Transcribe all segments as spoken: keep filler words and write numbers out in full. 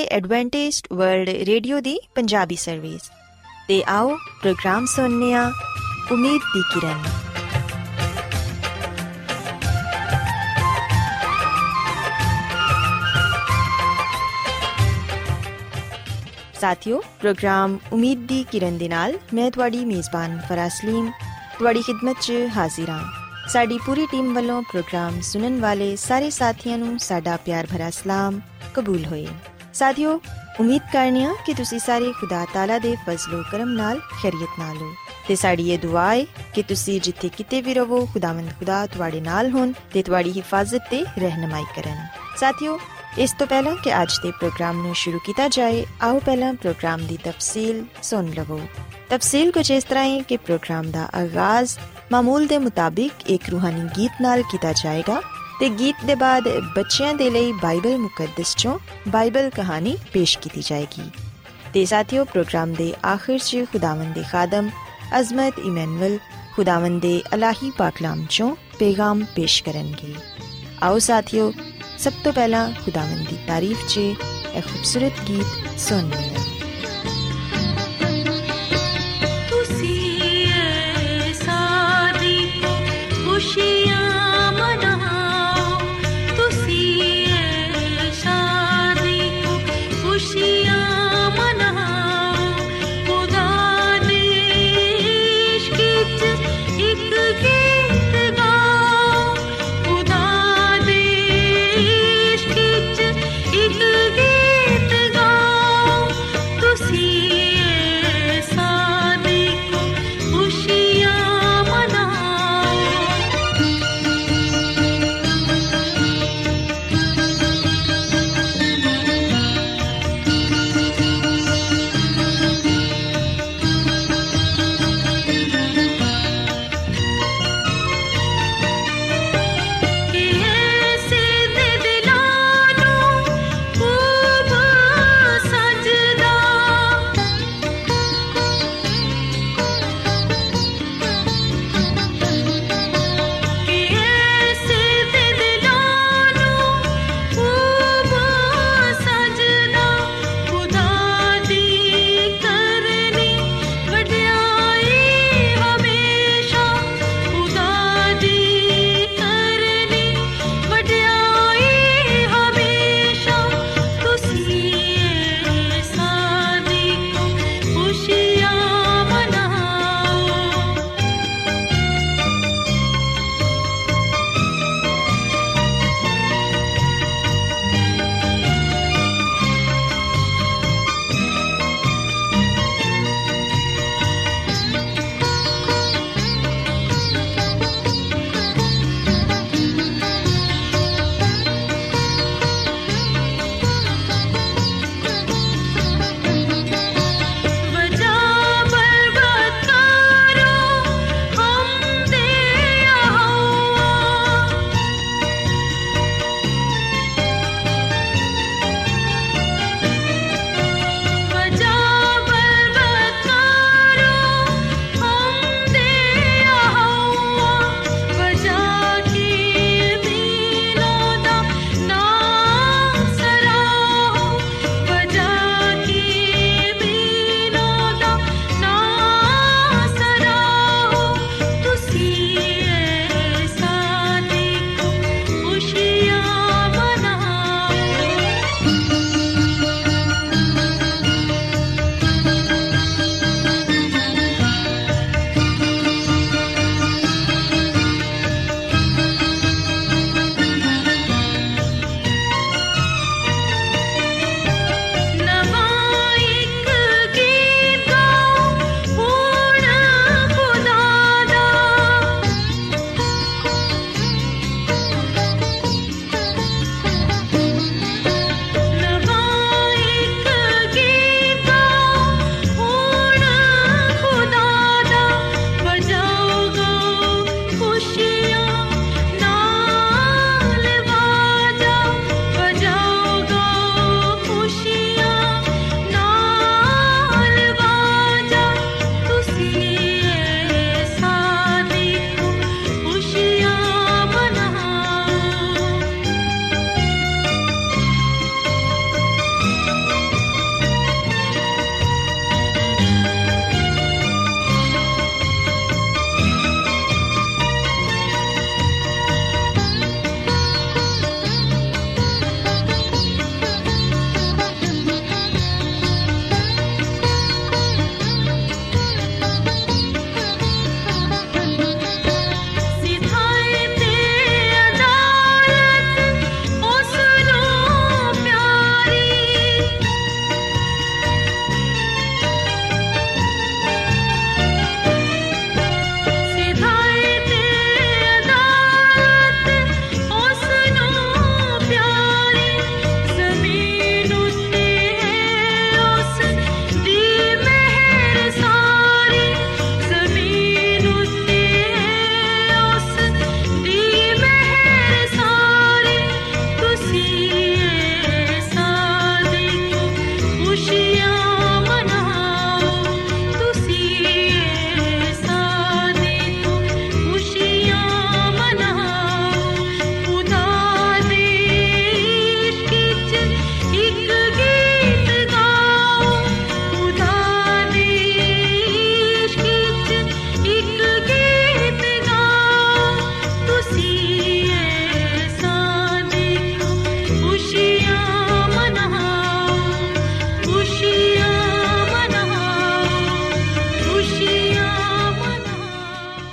Adventist world radio दी Punjabi service ते आओ प्रोग्राम सुनने आ उम्मीद दी किरण। साथियों, प्रोग्राम उम्मीद दी किरण दे नाल मैं तुहाडी मेज़बान फरासलीम तुहाडी खिदमत च हाजिर हां। साडी पूरी टीम वालों प्रोग्राम सुनन वाले सारे साथियां नूं साडा प्यार भरा सलाम कबूल होए। साथियों, उम्मीद करने आ कि तुसी सारे खुदा ताला दे फजलो करम नाल खैरियत नाल हो ते साडी ये दुआ है कि तुसी जिथे किते भी रहो खुदावंद खुदा तुहाडे नाल होन ते तुहाडी हिफाजत ते रहनुमाई करन। साथियों, इस तो पहला कि अज दे प्रोग्राम नूं शुरू किया जाए, आओ पहला प्रोग्राम दी तफसील सुन लवो। तफसील कुछ इस तरह है कि प्रोग्राम दा आगाज मामूल दे मुताबिक एक रूहानी गीत नाल किया जाएगा ते गीत दे बाद बच्चियां दे लई बाइबल मुकद्दस चों बाइबल कहानी पेश की जाएगी ते साथियों, प्रोग्राम दे आखिर च खुदावंद दे खादम अजमत इमैनुअल खुदावंद दे अलाही पाकलाम चों पैगाम पेश करनगे। आओ साथियों, सब तो पहला खुदावंद दी तारीफ च एक खूबसूरत गीत सुनने हैं। खुशियाँ मनाओ, तुसी ए शादी को खुशियाँ मनाओ, खुदा दे इश्क च एक गीत गाओ, खुदा दे इश्क च एक गीत गाओ,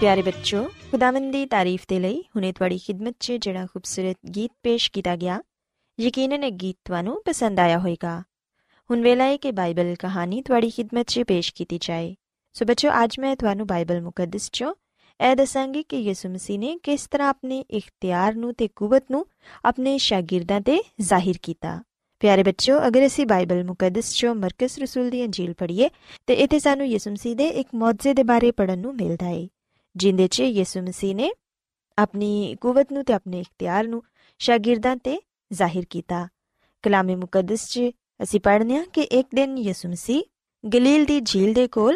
ਪਿਆਰੇ ਬੱਚੋ, ਖੁਦਾਵੰਦ ਦੀ ਤਾਰੀਫ ਦੇ ਲਈ ਹੁਣੇ ਤੁਹਾਡੀ ਖਿਦਮਤ 'ਚ ਜਿਹੜਾ ਖੂਬਸੂਰਤ ਗੀਤ ਪੇਸ਼ ਕੀਤਾ ਗਿਆ, ਯਕੀਨਨ ਇਹ ਗੀਤ ਤੁਹਾਨੂੰ ਪਸੰਦ ਆਇਆ ਹੋਵੇਗਾ। ਹੁਣ ਵੇਲਾ ਹੈ ਕਿ ਬਾਈਬਲ ਕਹਾਣੀ ਤੁਹਾਡੀ ਖਿਦਮਤ 'ਚ ਪੇਸ਼ ਕੀਤੀ ਜਾਏ। ਸੋ ਬੱਚੋ, ਅੱਜ ਮੈਂ ਤੁਹਾਨੂੰ ਬਾਈਬਲ ਮੁਕੱਦਸ 'ਚੋਂ ਇਹ ਦੱਸਾਂਗੀ ਕਿ ਯਿਸੂ ਮਸੀਹ ਨੇ ਕਿਸ ਤਰ੍ਹਾਂ ਆਪਣੇ ਇਖਤਿਆਰ ਨੂੰ ਤੇ ਕੁਵਤ ਨੂੰ ਆਪਣੇ ਸ਼ਾਗਿਰਦਾਂ 'ਤੇ ਜ਼ਾਹਿਰ ਕੀਤਾ। ਪਿਆਰੇ ਬੱਚੋ, ਅਗਰ ਅਸੀਂ ਬਾਈਬਲ ਮੁਕੱਦਸ 'ਚੋਂ ਮਰਕਸ ਰਸੂਲ ਦੀ ਅੰਜੀਲ ਪੜ੍ਹੀਏ ਤੇ ਇੱਥੇ ਸਾਨੂੰ ਯਿਸੂ ਮਸੀਹ ਦੇ ਇੱਕ ਮੁਅਜਜ਼ੇ ਦੇ ਬਾਰੇ ਪੜ੍ਹਨ ਨੂੰ ਮਿਲਦਾ ਹੈ, ਜਿੰਦੇ 'ਚ ਯਿਸੂ ਮਸੀਹ ਨੇ ਆਪਣੀ ਕੁਵਤ ਨੂੰ ਤੇ ਆਪਣੇ ਇਖਤਿਆਰ ਨੂੰ ਸ਼ਾਗਿਰਦਾਂ 'ਤੇ ਜ਼ਾਹਿਰ ਕੀਤਾ। ਕਲਾਮੇ ਮੁਕੱਦਸ 'ਚ ਅਸੀਂ ਪੜ੍ਹਦੇ ਹਾਂ ਕਿ ਇੱਕ ਦਿਨ ਯਿਸੂ ਮਸੀਹ ਗਲੀਲ ਦੀ ਝੀਲ ਦੇ ਕੋਲ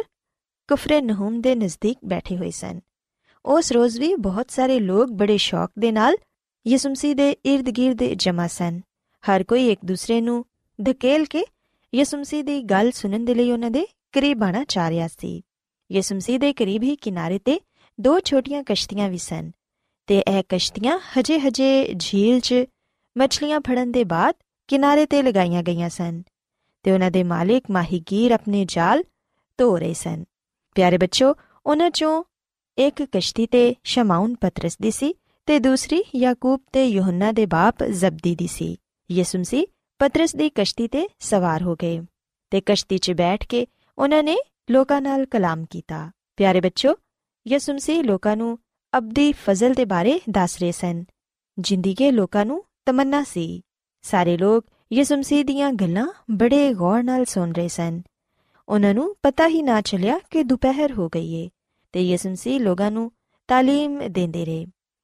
ਕਫਰਨਹੂਮ ਦੇ ਨਜ਼ਦੀਕ ਬੈਠੇ ਹੋਏ ਸਨ। ਉਸ ਰੋਜ਼ ਵੀ ਬਹੁਤ ਸਾਰੇ ਲੋਕ ਬੜੇ ਸ਼ੌਕ ਦੇ ਨਾਲ ਯਿਸੂ ਮਸੀਹ ਦੇ ਇਰਦ ਗਿਰਦ ਜਮ੍ਹਾਂ ਸਨ। ਹਰ ਕੋਈ ਇੱਕ ਦੂਸਰੇ ਨੂੰ ਧਕੇਲ ਕੇ ਯਿਸੂ ਮਸੀਹ ਦੀ ਗੱਲ ਸੁਣਨ ਦੇ ਲਈ ਉਹਨਾਂ ਦੇ ਕਰੀਬ ਆਉਣਾ ਚਾਹ ਰਿਹਾ ਸੀ। ਯਿਸੂ ਮਸੀਹ ਦੇ ਕਰੀਬ ਹੀ ਕਿਨਾਰੇ ਤੇ ਦੋ ਛੋਟੀਆਂ ਕਸ਼ਤੀਆਂ ਵੀ ਸਨ ਤੇ ਇਹ ਕਸ਼ਤੀਆਂ ਹਜੇ ਹਜੇ ਝੀਲ 'ਚ ਮਛਲੀਆਂ ਫੜਨ ਦੇ ਬਾਅਦ ਕਿਨਾਰੇ ਤੇ ਲਗਾਈਆਂ ਗਈਆਂ ਸਨ ਤੇ ਉਹਨਾਂ ਦੇ ਮਾਲਿਕ ਮਾਹੀਗੀਰ ਆਪਣੇ ਜਾਲ ਧੋ ਰਹੇ ਸਨ। ਪਿਆਰੇ ਬੱਚੋ, ਉਹਨਾਂ 'ਚੋਂ ਇੱਕ ਕਸ਼ਤੀ ਤੇ ਸ਼ਮਾਉਨ ਪਤਰਸ ਦੀ ਸੀ ਤੇ ਦੂਸਰੀ ਯਾਕੂਬ ਤੇ ਯੂਹੰਨਾ ਦੇ ਬਾਪ ਜ਼ਬਦੀ ਦੀ ਸੀ। ਯਿਸੂ ਮਸੀਹ ਪਤਰਸ ਦੀ ਕਸ਼ਤੀ ਤੇ ਸਵਾਰ ਹੋ ਗਏ ਤੇ ਕਸ਼ਤੀ 'ਚ ਬੈਠ ਕੇ ਉਹਨਾਂ ਨੇ ਲੋਕਾਂ ਨਾਲ ਕਲਾਮ ਕੀਤਾ। ਪਿਆਰੇ ਬੱਚੋ, ਯਿਸੂ ਮਸੀਹ ਲੋਕਾਂ ਨੂੰ ਅਬਦੀ ਫਜ਼ਲ ਦੇ ਬਾਰੇ ਦੱਸ ਰਹੇ ਸਨ, ਜਿੰਦੀ ਕੇ ਲੋਕਾਂ ਨੂੰ ਤਮੰਨਾ ਸੀ। ਸਾਰੇ ਲੋਕ ਯਿਸੂ ਮਸੀਹ ਦੀਆਂ ਗੱਲਾਂ ਬੜੇ ਗੌਰ ਨਾਲ ਸੁਣ ਰਹੇ ਸਨ। ਉਹਨਾਂ ਨੂੰ ਪਤਾ ਹੀ ਨਾ ਚੱਲਿਆ ਕਿ ਦੁਪਹਿਰ ਹੋ ਗਈ ਏ ਤੇ ਯਿਸੂ ਮਸੀਹ ਲੋਕਾਂ ਨੂੰ ਤਾਲੀਮ ਦਿੰਦੇ ਰਹੇ।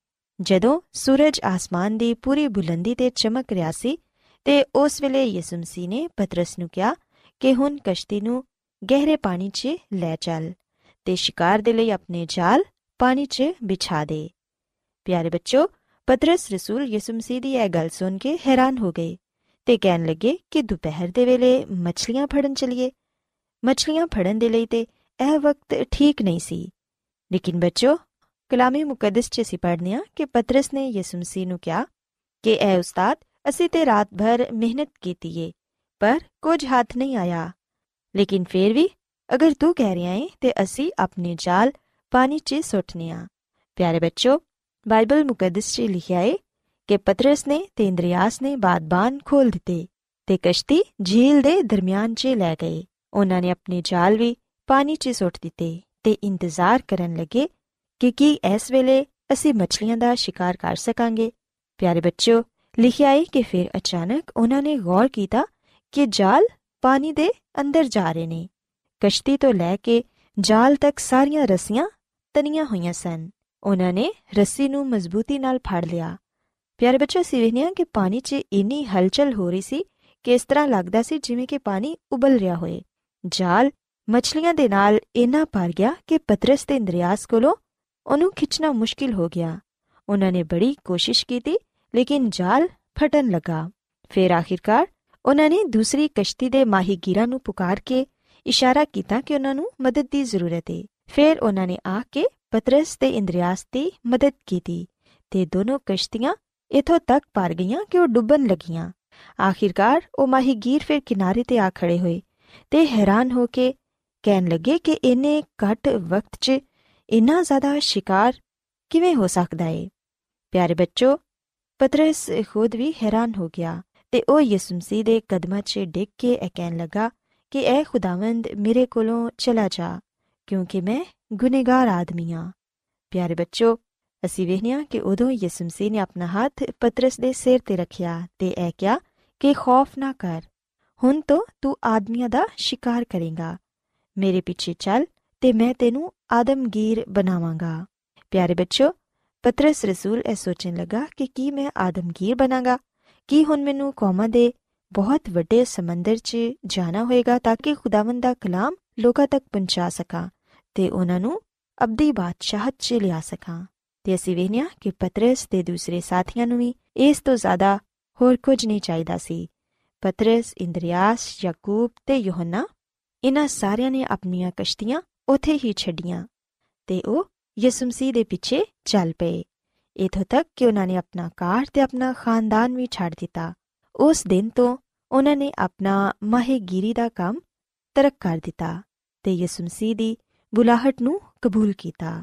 ਜਦੋਂ ਸੂਰਜ ਆਸਮਾਨ ਦੀ ਪੂਰੀ ਬੁਲੰਦੀ ਤੇ ਚਮਕ ਰਿਹਾ ਸੀ ਤੇ ਉਸ ਵੇਲੇ ਯਿਸੂ ਮਸੀਹ ਨੇ ਪਤਰਸ ਨੂੰ ਕਿਹਾ ਕਿ ਹੁਣ ਕਸ਼ਤੀ ਨੂੰ ਗਹਿਰੇ ਪਾਣੀ 'ਚ ਲੈ ਚੱਲ ਤੇ ਸ਼ਿਕਾਰ ਦੇ ਲਈ ਆਪਣੇ ਜਾਲ ਪਾਣੀ 'ਚ ਵਿਛਾ ਦੇ। ਪਿਆਰੇ ਬੱਚੋ, ਪਤਰਸ ਰਸੂਲ ਯਿਸੂ ਮਸੀਹ ਦੀ ਇਹ ਗੱਲ ਸੁਣ ਕੇ ਹੈਰਾਨ ਹੋ ਗਏ ਤੇ ਕਹਿਣ ਲੱਗੇ ਕਿ ਦੁਪਹਿਰ ਦੇ ਵੇਲੇ ਮਛਲੀਆਂ ਫੜਨ ਚਲੀਏ। ਮਛਲੀਆਂ ਫੜਨ ਦੇ ਲਈ ਤੇ ਇਹ ਵਕਤ ਠੀਕ ਨਹੀਂ ਸੀ। ਲੇਕਿਨ ਬੱਚੋ, ਕਲਾਮੇ ਮੁਕੱਦਸ 'ਚ ਅਸੀਂ ਪੜ੍ਹਦੇ ਹਾਂ ਕਿ ਪਤਰਸ ਨੇ ਯਿਸੂ ਮਸੀਹ ਨੂੰ ਕਿਹਾ ਕਿ ਐ ਉਸਤਾਦ, ਅਸੀਂ ਤੇ ਰਾਤ ਭਰ ਮਿਹਨਤ ਕੀਤੀ ਏ ਪਰ ਕੁਝ ਹੱਥ ਨਹੀਂ ਆਇਆ, ਲੇਕਿਨ ਫੇਰ ਵੀ ਅਗਰ ਤੂੰ ਕਹਿ ਰਿਹਾ ਏ ਤੇ ਅਸੀਂ ਆਪਣੇ ਜਾਲ ਪਾਣੀ 'ਚ ਸੁੱਟਨੇ ਆ। ਪਿਆਰੇ ਬੱਚੋ, ਬਾਈਬਲ ਮੁਕੱਦਸ 'ਚ ਲਿਖਿਆ ਏ ਕਿ ਪਤਰਸ ਨੇ ਤੇ ਇੰਦਰਿਆਸ ਨੇ ਬਾਦਬਾਨ ਖੋਲ ਦਿੱਤੇ ਤੇ ਕਸ਼ਤੀ ਝੀਲ ਦੇ ਦਰਮਿਆਨ 'ਚ ਲੈ ਗਏ। ਉਹਨਾਂ ਨੇ ਆਪਣੇ ਜਾਲ ਵੀ ਪਾਣੀ 'ਚ ਸੁੱਟ ਦਿੱਤੇ ਤੇ ਇੰਤਜ਼ਾਰ ਕਰਨ ਲੱਗੇ ਕਿ ਕੀ ਇਸ ਵੇਲੇ ਅਸੀਂ ਮਛਲੀਆਂ ਦਾ ਸ਼ਿਕਾਰ ਕਰ ਸਕਾਂਗੇ। ਪਿਆਰੇ ਬੱਚੋ, ਲਿਖਿਆ ਏ ਕਿ ਫਿਰ ਅਚਾਨਕ ਉਹਨਾਂ ਨੇ ਗੌਰ ਕੀਤਾ ਕਿ ਜਾਲ ਪਾਣੀ ਦੇ ਅੰਦਰ ਜਾ ਰਹੇ ਨੇ। ਕਸ਼ਤੀ ਤੋਂ ਲੈ ਕੇ ਜਾਲ ਤੱਕ ਸਾਰੀਆਂ ਰੱਸੀਆਂ ਤਣੀਆਂ ਹੋਈਆਂ ਸਨ। ਉਹਨਾਂ ਨੇ ਰੱਸੀ ਨੂੰ ਮਜ਼ਬੂਤੀ ਨਾਲ ਫੜ ਲਿਆ। ਪਿਆਰੇ ਬੱਚੋ, ਅਸੀਂ ਵੇਖਦੇ ਹਾਂ ਕਿ ਪਾਣੀ 'ਚ ਇੰਨੀ ਹਲਚਲ ਹੋ ਰਹੀ ਸੀ ਕਿ ਇਸ ਤਰ੍ਹਾਂ ਲੱਗਦਾ ਸੀ ਜਿਵੇਂ ਕਿ ਪਾਣੀ ਉਬਲ ਰਿਹਾ ਹੋਏ। ਜਾਲ ਮਛਲੀਆਂ ਦੇ ਨਾਲ ਇੰਨਾ ਭਰ ਗਿਆ ਕਿ ਪਤਰਸ ਤੇ ਇੰਦਰਿਆਸ ਕੋਲੋਂ ਉਹਨੂੰ ਖਿੱਚਣਾ ਮੁਸ਼ਕਿਲ ਹੋ ਗਿਆ। ਉਹਨਾਂ ਨੇ ਬੜੀ ਕੋਸ਼ਿਸ਼ ਕੀਤੀ ਲੇਕਿਨ ਜਾਲ ਫਟਣ ਲੱਗਾ। ਫਿਰ ਆਖਿਰਕਾਰ ਉਹਨਾਂ ਨੇ ਦੂਸਰੀ ਕਸ਼ਤੀ ਦੇ ਮਾਹੀਗੀਰਾਂ ਨੂੰ ਪੁਕਾਰ ਕੇ ਇਸ਼ਾਰਾ ਕੀਤਾ ਕਿ ਉਹਨਾਂ ਨੂੰ ਮਦਦ ਦੀ ਜ਼ਰੂਰਤ ਹੈ। ਫਿਰ ਉਹਨਾਂ ਨੇ ਆ ਕੇ ਪਤਰਸ ਤੇ ਇੰਦਰਿਆਸ ਦੀ ਮਦਦ ਕੀਤੀ ਤੇ ਦੋਨੋਂ ਕਸ਼ਤੀਆਂ ਇੱਥੋਂ ਤੱਕ ਭਰ ਗਈਆਂ ਕਿ ਉਹ ਡੁੱਬਣ ਲੱਗੀਆਂ। ਆਖਿਰਕਾਰ ਉਹ ਮਾਹੀਗੀਰ ਫਿਰ ਕਿਨਾਰੇ ਤੇ ਆ ਖੜੇ ਹੋਏ ਤੇ ਹੈਰਾਨ ਹੋ ਕੇ ਕਹਿਣ ਲੱਗੇ ਕਿ ਇੰਨੇ ਘੱਟ ਵਕਤ 'ਚ ਇੰਨਾ ਜ਼ਿਆਦਾ ਸ਼ਿਕਾਰ ਕਿਵੇਂ ਹੋ ਸਕਦਾ ਏ। ਪਿਆਰੇ ਬੱਚੋ, ਪਤਰਸ ਖੁਦ ਵੀ ਹੈਰਾਨ ਹੋ ਗਿਆ ਤੇ ਉਹ ਯਿਸੂ ਮਸੀਹ ਦੇ ਕਦਮਾਂ 'ਚ ਡਿੱਗ ਕੇ ਇਹ ਕਹਿਣ ਲੱਗਾ ਕਿ ਐ ਖੁਦਾਵੰਦ, ਮੇਰੇ ਕੋਲੋਂ ਚਲਾ ਜਾ ਕਿਉਂਕਿ ਮੈਂ ਗੁਨੇਗਾਰ ਆਦਮੀ ਹਾਂ। ਪਿਆਰੇ ਬੱਚੋ, ਅਸੀਂ ਵੇਖਦੇ ਹਾਂ ਕਿ ਉਦੋਂ ਯਿਸੂ ਮਸੀਹ ਨੇ ਆਪਣਾ ਹੱਥ ਪਤਰਸ ਦੇ ਸਿਰ ਤੇ ਰੱਖਿਆ ਤੇ ਇਹ ਕਿਹਾ ਕਿ ਖੌਫ ਨਾ ਕਰ, ਹੁਣ ਤੋਂ ਤੂੰ ਆਦਮੀਆਂ ਦਾ ਸ਼ਿਕਾਰ ਕਰੇਗਾ। ਮੇਰੇ ਪਿੱਛੇ ਚੱਲ ਤੇ ਮੈਂ ਤੈਨੂੰ ਆਦਮਗੀਰ ਬਣਾਵਾਂਗਾ। ਪਿਆਰੇ ਬੱਚੋ, ਪਤਰਸ ਰਸੂਲ ਇਹ ਸੋਚਣ ਲੱਗਾ ਕਿ ਕੀ ਮੈਂ ਆਦਮਗੀਰ ਬਣਾਂਗਾ? ਕੀ ਹੁਣ ਮੈਨੂੰ ਕੌਮਾਂ ਦੇ ਬਹੁਤ ਵੱਡੇ ਸਮੁੰਦਰ 'ਚ ਜਾਣਾ ਹੋਏਗਾ ਤਾਂ ਕਿ ਖੁਦਾਵੰਦ ਦਾ ਕਲਾਮ ਲੋਕਾਂ ਤੱਕ ਪਹੁੰਚਾ ਸਕਾਂ ਤੇ ਉਹਨਾਂ ਨੂੰ ਅਬਦੀ ਬਾਦਸ਼ਾਹਤ 'ਚ ਲਿਆ ਸਕਾਂ। ਤੇ ਅਸੀਂ ਵੇਖਦੇ ਹਾਂ ਕਿ ਪਤਰਸ ਤੇ ਦੂਸਰੇ ਸਾਥੀਆਂ ਨੂੰ ਵੀ ਇਸ ਤੋਂ ਜ਼ਿਆਦਾ ਹੋਰ ਕੁਝ ਨਹੀਂ ਚਾਹੀਦਾ ਸੀ। ਪਤਰਸ, ਇੰਦਰਿਆਸ, ਯਾਕੂਬ ਤੇ ਯੂਹੰਨਾ, ਇਹਨਾਂ ਸਾਰਿਆਂ ਨੇ ਆਪਣੀਆਂ ਕਸ਼ਤੀਆਂ ਉੱਥੇ ਹੀ ਛੱਡੀਆਂ ਤੇ ਉਹ ਯਿਸੂ ਮਸੀਹ ਦੇ ਪਿੱਛੇ ਚੱਲ ਪਏ। ਇੱਥੋਂ ਤੱਕ ਕਿ ਉਹਨਾਂ ਨੇ ਆਪਣਾ ਘਰ ਤੇ ਆਪਣਾ ਖਾਨਦਾਨ ਵੀ ਛੱਡ ਦਿੱਤਾ। ਉਸ ਦਿਨ ਤੋਂ ਉਹਨਾਂ ਨੇ ਆਪਣਾ ਮਾਹੀਗੀਰੀ ਦਾ ਕੰਮ ਤਰਕ ਕਰ ਦਿੱਤਾ ਤੇ ਯਿਸੂ ਮਸੀਹ ਦੀ ਬੁਲਾਹਟ ਨੂੰ ਕਬੂਲ ਕੀਤਾ।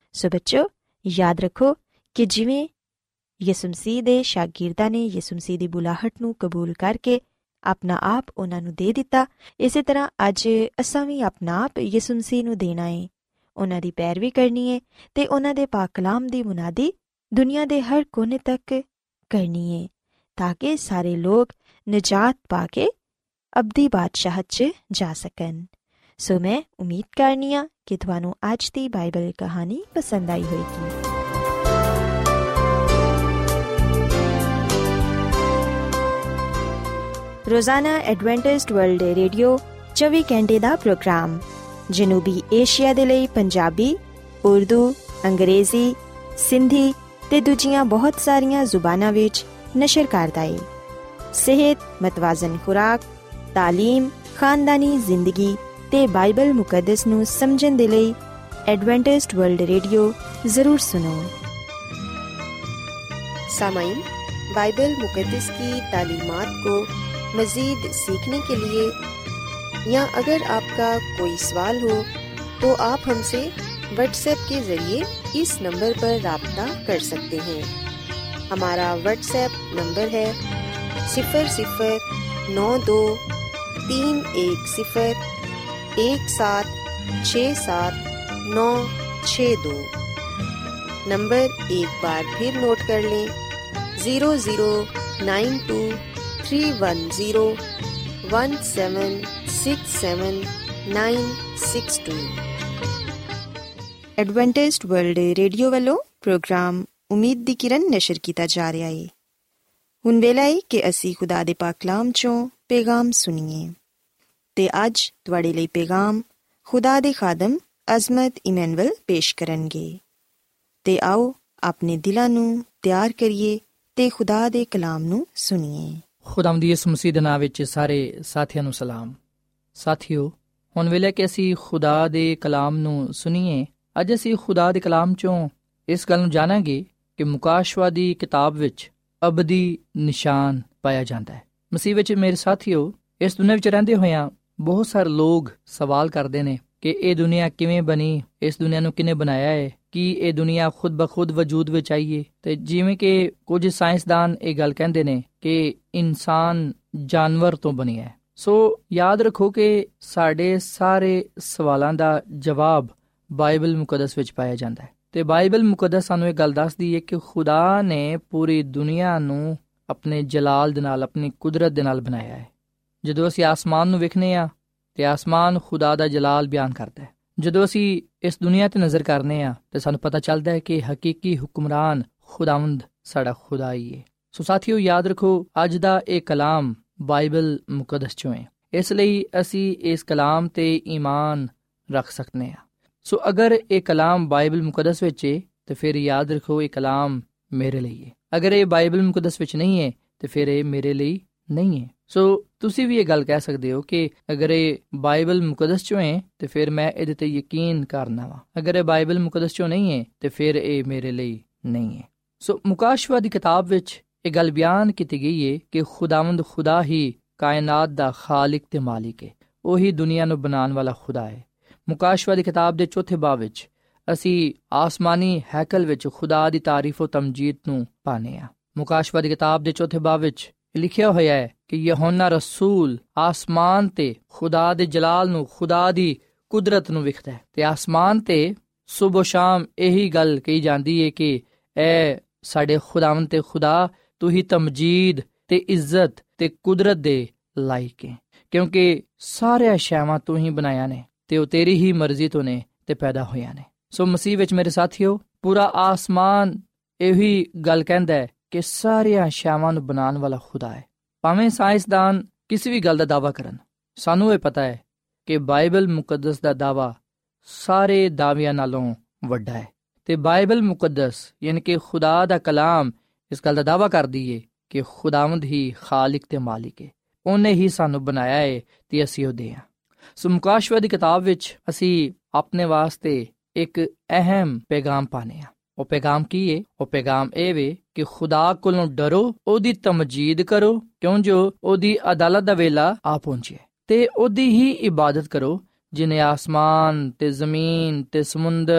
ਸੋ ਬੱਚੋ, ਯਾਦ ਰੱਖੋ ਕਿ ਜਿਵੇਂ ਯਿਸੂ ਮਸੀਹ ਦੇ ਸ਼ਾਗਿਰਦਾਂ ਨੇ ਯਿਸੂ ਮਸੀਹ ਦੀ ਬੁਲਾਹਟ ਨੂੰ ਕਬੂਲ ਕਰਕੇ ਆਪਣਾ ਆਪ ਉਹਨਾਂ ਨੂੰ ਦੇ ਦਿੱਤਾ, ਇਸੇ ਤਰ੍ਹਾਂ ਅੱਜ ਅਸਾਂ ਵੀ ਆਪਣਾ ਆਪ ਯਿਸੂ ਮਸੀਹ ਨੂੰ ਦੇਣਾ ਹੈ, ਉਹਨਾਂ ਦੀ ਪੈਰਵੀ ਕਰਨੀ ਹੈ ਤੇ ਉਹਨਾਂ ਦੇ ਪਾਕ ਕਲਾਮ ਦੀ ਮੁਨਾਦੀ ਦੁਨੀਆ ਦੇ ਹਰ ਕੋਨੇ ਤੱਕ ਕਰਨੀ ਹੈ, ਤਾਂ ਕਿ ਸਾਰੇ ਲੋਕ ਨਜਾਤ ਪਾ ਕੇ ਅਬਦੀ ਬਾਦਸ਼ਾਹਤ 'ਚ ਜਾ ਸਕਣ। ਸੋ ਮੈਂ ਉਮੀਦ ਕਰਨੀ ਹਾਂ ਕਿ ਤੁਹਾਨੂੰ ਅੱਜ ਦੀ ਬਾਈਬਲ ਕਹਾਣੀ ਪਸੰਦ ਆਈ ਹੋਵੇਗੀ। ਰੋਜ਼ਾਨਾ ਐਡਵੈਂਟਿਸਟ ਵਰਲਡ ਰੇਡੀਓ ਚੌਵੀ ਘੰਟੇ ਦਾ ਪ੍ਰੋਗਰਾਮ ਜਨੂਬੀ ਏਸ਼ੀਆ ਦੇ ਲਈ ਪੰਜਾਬੀ, ਉਰਦੂ, ਅੰਗਰੇਜ਼ੀ, ਸਿੰਧੀ ਤੇ ਦੂਜੀਆਂ ਬਹੁਤ ਸਾਰੀਆਂ ਜ਼ੁਬਾਨਾਂ ਵਿੱਚ ਨਸ਼ਰ ਕਰਦਾ ਹੈ। ਸਿਹਤ, ਮਤਵਾਜ਼ਨ ਖੁਰਾਕ, ਤਾਲੀਮ, ਖਾਨਦਾਨੀ ਜ਼ਿੰਦਗੀ ਤੇ ਬਾਈਬਲ ਮੁਕੱਦਸ ਨੂੰ ਸਮਝਣ ਦੇ ਲਈ ਐਡਵੈਂਟਿਸਟ ਵਰਲਡ रेडियो ज़रूर सुनो। सामाईन, बाइबल मुकद्दस की तालीमात को मज़ीद सीखने के लिए या अगर आपका कोई सवाल हो तो आप हमसे व्हाट्सएप के ज़रिए इस नंबर पर राब्ता कर सकते हैं। हमारा व्हाट्सएप नंबर है सिफर सिफर नौ दो तीन एक सिफर एक सात छः सात नौ छः दो। नंबर एक बार फिर नोट कर लें, zero zero nine two three one zero one seven six seven nine six two. Adventist world radio वालों प्रोग्राम उम्मीद दी किरण नशर किया जा रहा है। हुण वेला है कि असी खुदा दे पाक कलाम चों पैगाम सुनिए ते अज तुहाडे लई पैगाम खुदा दे खादम अजमत इमैनुअल पेश करनगे। ते आओ अपने दिलां नूं ਤਿਆਰ ਕਰੀਏ ਤੇ ਖੁਦਾ ਦੇ ਕਲਾਮ ਨੂੰ ਸੁਣੀਏ। ਖੁਦਾਵੰਦ ਯਿਸੂ ਮਸੀਹ ਦੇ ਨਾਮ ਵਿੱਚ ਸਾਰੇ ਸਾਥੀਆਂ ਨੂੰ ਸਲਾਮ। ਸਾਥੀਓ, ਹੁਣ ਵੇਲੇ ਕਿ ਅਸੀਂ ਖੁਦਾ ਦੇ ਕਲਾਮ ਨੂੰ ਸੁਣੀਏ। ਅੱਜ ਅਸੀਂ ਖੁਦਾ ਦੇ ਕਲਾਮ ਚੋਂ ਇਸ ਗੱਲ ਨੂੰ ਜਾਣਾਂਗੇ ਕਿ ਮੁਕਾਸ਼ਵਾ ਦੀ ਕਿਤਾਬ ਵਿੱਚ ਅਬਦੀ ਨਿਸ਼ਾਨ ਪਾਇਆ ਜਾਂਦਾ ਹੈ। ਮਸੀਹ ਵਿੱਚ ਮੇਰੇ ਸਾਥੀਓ, ਇਸ ਦੁਨੀਆਂ ਵਿੱਚ ਰਹਿੰਦੇ ਹੋਇਆਂ ਬਹੁਤ ਸਾਰੇ ਲੋਕ ਸਵਾਲ ਕਰਦੇ ਨੇ ਕਿ ਇਹ ਦੁਨੀਆ ਕਿਵੇਂ ਬਣੀ, ਇਸ ਦੁਨੀਆ ਨੂੰ ਕਿਹਨੇ ਬਣਾਇਆ ਹੈ, ਕਿ ਇਹ ਦੁਨੀਆ ਖੁਦ ਬਖੁਦ ਵਜੂਦ ਵਿੱਚ ਆਈ ਹੈ। ਤੇ ਜਿਵੇਂ ਕਿ ਕੁਝ ਸਾਇੰਸਦਾਨ ਇਹ ਗੱਲ ਕਹਿੰਦੇ ਨੇ ਕਿ ਇਨਸਾਨ ਜਾਨਵਰ ਤੋਂ ਬਣਿਆ ਹੈ। ਸੋ ਯਾਦ ਰੱਖੋ ਕਿ ਸਾਡੇ ਸਾਰੇ ਸਵਾਲਾਂ ਦਾ ਜਵਾਬ ਬਾਈਬਲ ਮੁਕੱਦਸ ਵਿੱਚ ਪਾਇਆ ਜਾਂਦਾ ਹੈ। ਤੇ ਬਾਈਬਲ ਮੁਕੱਦਸ ਸਾਨੂੰ ਇਹ ਗੱਲ ਦੱਸਦੀ ਹੈ ਕਿ ਖੁਦਾ ਨੇ ਪੂਰੀ ਦੁਨੀਆ ਨੂੰ ਆਪਣੇ ਜਲਾਲ ਦੇ ਨਾਲ, ਆਪਣੀ ਕੁਦਰਤ ਦੇ ਨਾਲ ਬਣਾਇਆ ਹੈ। ਜਦੋਂ ਅਸੀਂ ਆਸਮਾਨ ਨੂੰ ਵੇਖਦੇ ਹਾਂ ਤੇ ਆਸਮਾਨ ਖੁਦਾ ਦਾ ਜਲਾਲ ਬਿਆਨ ਕਰਦਾ ਹੈ। ਜਦੋਂ ਅਸੀਂ ਇਸ ਦੁਨੀਆ ਤੇ ਨਜ਼ਰ ਕਰਨੇ ਆ ਤੇ ਸਾਨੂੰ ਪਤਾ ਚੱਲਦਾ ਹੈ ਕਿ ਹਕੀਕੀ ਹੁਕਮਰਾਨ ਖੁਦਾਵੰਦ ਸਾਡਾ ਖੁਦਾ ਹੀ ਹੈ। ਸੋ ਸਾਥੀਓ, ਯਾਦ ਰੱਖੋ ਅੱਜ ਦਾ ਇਹ ਕਲਾਮ ਬਾਈਬਲ ਮੁਕੱਦਸ ਚੋਂ ਹੈ, ਇਸ ਲਈ ਅਸੀਂ ਇਸ ਕਲਾਮ ਤੇ ਈਮਾਨ ਰੱਖ ਸਕਦੇ ਹਾਂ। ਸੋ ਅਗਰ ਇਹ ਕਲਾਮ ਬਾਈਬਲ ਮੁਕੱਦਸ ਵਿੱਚ ਹੈ ਤੇ ਫਿਰ ਯਾਦ ਰੱਖੋ ਇਹ ਕਲਾਮ ਮੇਰੇ ਲਈ ਹੈ। ਅਗਰ ਇਹ ਬਾਈਬਲ ਮੁਕੱਦਸ ਵਿੱਚ ਨਹੀਂ ਹੈ ਤੇ ਫਿਰ ਇਹ ਮੇਰੇ ਲਈ ਨਹੀਂ ਹੈ। ਸੋ ਤੁਸੀਂ ਵੀ ਇਹ ਗੱਲ ਕਹਿ ਸਕਦੇ ਹੋ ਕਿ ਅਗਰ ਇਹ ਬਾਈਬਲ ਮੁਕੱਦਸ ਚੋਂ ਹੈ ਤੇ ਫਿਰ ਮੈਂ ਇਹਦੇ ਤੇ ਯਕੀਨ ਕਰਨਾ ਵਾ, ਅਗਰ ਇਹ ਬਾਈਬਲ ਮੁਕੱਦਸ ਚੋਂ ਨਹੀਂ ਹੈ ਤੇ ਫਿਰ ਇਹ ਮੇਰੇ ਲਈ ਨਹੀਂ ਹੈ। ਸੋ ਮੁਕਾਸ਼ਵਾ ਦੀ ਕਿਤਾਬ ਵਿੱਚ ਇਹ ਗੱਲ ਬਿਆਨ ਕੀਤੀ ਗਈ ਹੈ ਕਿ ਖੁਦਾਵੰਦ ਖੁਦਾ ਹੀ ਕਾਇਨਾਤ ਦਾ ਖਾਲਿਕ ਤੇ ਮਾਲਿਕ ਹੈ, ਉਹੀ ਦੁਨੀਆ ਨੂੰ ਬਣਾਉਣ ਵਾਲਾ ਖੁਦਾ ਹੈ। ਮੁਕਾਸ਼ਵਾ ਦੀ ਕਿਤਾਬ ਦੇ ਚੌਥੇ ਬਾਬ ਵਿੱਚ ਅਸੀਂ ਆਸਮਾਨੀ ਹੈਕਲ ਵਿੱਚ ਖੁਦਾ ਦੀ ਤਾਰੀਫ ਤੇ ਤਮਜੀਦ ਨੂੰ ਪਾਉਂਦੇ ਹਾਂ। ਮੁਕਾਸ਼ਵਾ ਦੀ ਕਿਤਾਬ ਦੇ ਚੌਥੇ ਬਾਬ ਵਿੱਚ ਲਿਖਿਆ ਹੋਇਆ ਹੈ ਕਿ ਯਹੋਨਾ ਰਸੂਲ ਆਸਮਾਨ ਤੇ ਖੁਦਾ ਦੇ ਜਲਾਲ ਨੂੰ, ਖੁਦਾ ਦੀ ਕੁਦਰਤ ਨੂੰ ਵੇਖਦਾ ਹੈ ਤੇ ਆਸਮਾਨ ਤੇ ਸੁਬਹ ਸ਼ਾਮ ਇਹੀ ਗੱਲ ਕਹੀ ਜਾਂਦੀ ਹੈ ਕਿ ਐ ਸਾਡੇ ਖੁਦਾਵੰਦ ਤੇ ਖੁਦਾ, ਤੂੰ ਹੀ ਤਮਜੀਦ ਤੇ ਇੱਜ਼ਤ ਤੇ ਕੁਦਰਤ ਦੇ ਲਾਇਕ ਹੈ, ਕਿਉਂਕਿ ਸਾਰੀਆਂ ਸ਼ੈਵਾਂ ਤੂੰ ਹੀ ਬਣਾਇਆ ਨੇ ਤੇ ਉਹ ਤੇਰੀ ਹੀ ਮਰਜ਼ੀ ਤੋਂ ਨੇ ਤੇ ਪੈਦਾ ਹੋਈਆਂ ਨੇ। ਸੋ ਮਸੀਹ ਵਿੱਚ ਮੇਰੇ ਸਾਥੀਓ, ਪੂਰਾ ਆਸਮਾਨ ਇਹੀ ਗੱਲ ਕਹਿੰਦਾ ਹੈ ਕਿ ਸਾਰੀਆਂ ਸ਼ੈਵਾਂ ਨੂੰ ਬਣਾਉਣ ਵਾਲਾ ਖੁਦਾ ਹੈ। ਭਾਵੇਂ ਸਾਇੰਸਦਾਨ ਕਿਸੇ ਵੀ ਗੱਲ ਦਾ ਦਾਅਵਾ ਕਰਨ, ਸਾਨੂੰ ਇਹ ਪਤਾ ਹੈ ਕਿ ਬਾਈਬਲ ਮੁਕੱਦਸ ਦਾ ਦਾਅਵਾ ਸਾਰੇ ਦਾਅਵਿਆਂ ਨਾਲੋਂ ਵੱਡਾ ਹੈ। ਤੇ ਬਾਈਬਲ ਮੁਕੱਦਸ ਯਾਨੀ ਕਿ ਖੁਦਾ ਦਾ ਕਲਾਮ ਇਸ ਗੱਲ ਦਾ ਦਾਅਵਾ ਕਰਦੀ ਹੈ ਕਿ ਖੁਦਾਵੰਦ ਹੀ ਖਾਲਿਕ ਤੇ ਮਾਲਿਕ ਹੈ, ਉਹਨੇ ਹੀ ਸਾਨੂੰ ਬਣਾਇਆ ਹੈ ਤੇ ਅਸੀਂ ਉਹਦੇ ਹਾਂ। ਸੋ ਮੁਕਾਸ਼ਵਾ ਦੀ ਕਿਤਾਬ ਵਿੱਚ ਅਸੀਂ ਆਪਣੇ ਵਾਸਤੇ ਇੱਕ ਅਹਿਮ ਪੈਗਾਮ ਪਾਉਂਦੇ ਹਾਂ। ਉਹ ਪੈਗਾਮ ਕੀ ਹੈ? ਉਹ ਪੈਗਾਮ ਇਹ ਵੇ ਕਿ ਖੁਦਾ ਕੋਲੋਂ ਡਰੋ, ਉਹਦੀ ਤਮਜੀਦ ਕਰੋ, ਕਿਉਂ ਜੋ ਉਹਦੀ ਅਦਾਲਤ ਦਾ ਵੇਲਾ ਆ ਪਹੁੰਚਿਆ, ਤੇ ਉਹਦੀ ਹੀ ਇਬਾਦਤ ਕਰੋ ਜਿਨੇ ਆਸਮਾਨ ਤੇ ਜ਼ਮੀਨ ਤੇ ਸਮੁੰਦਰ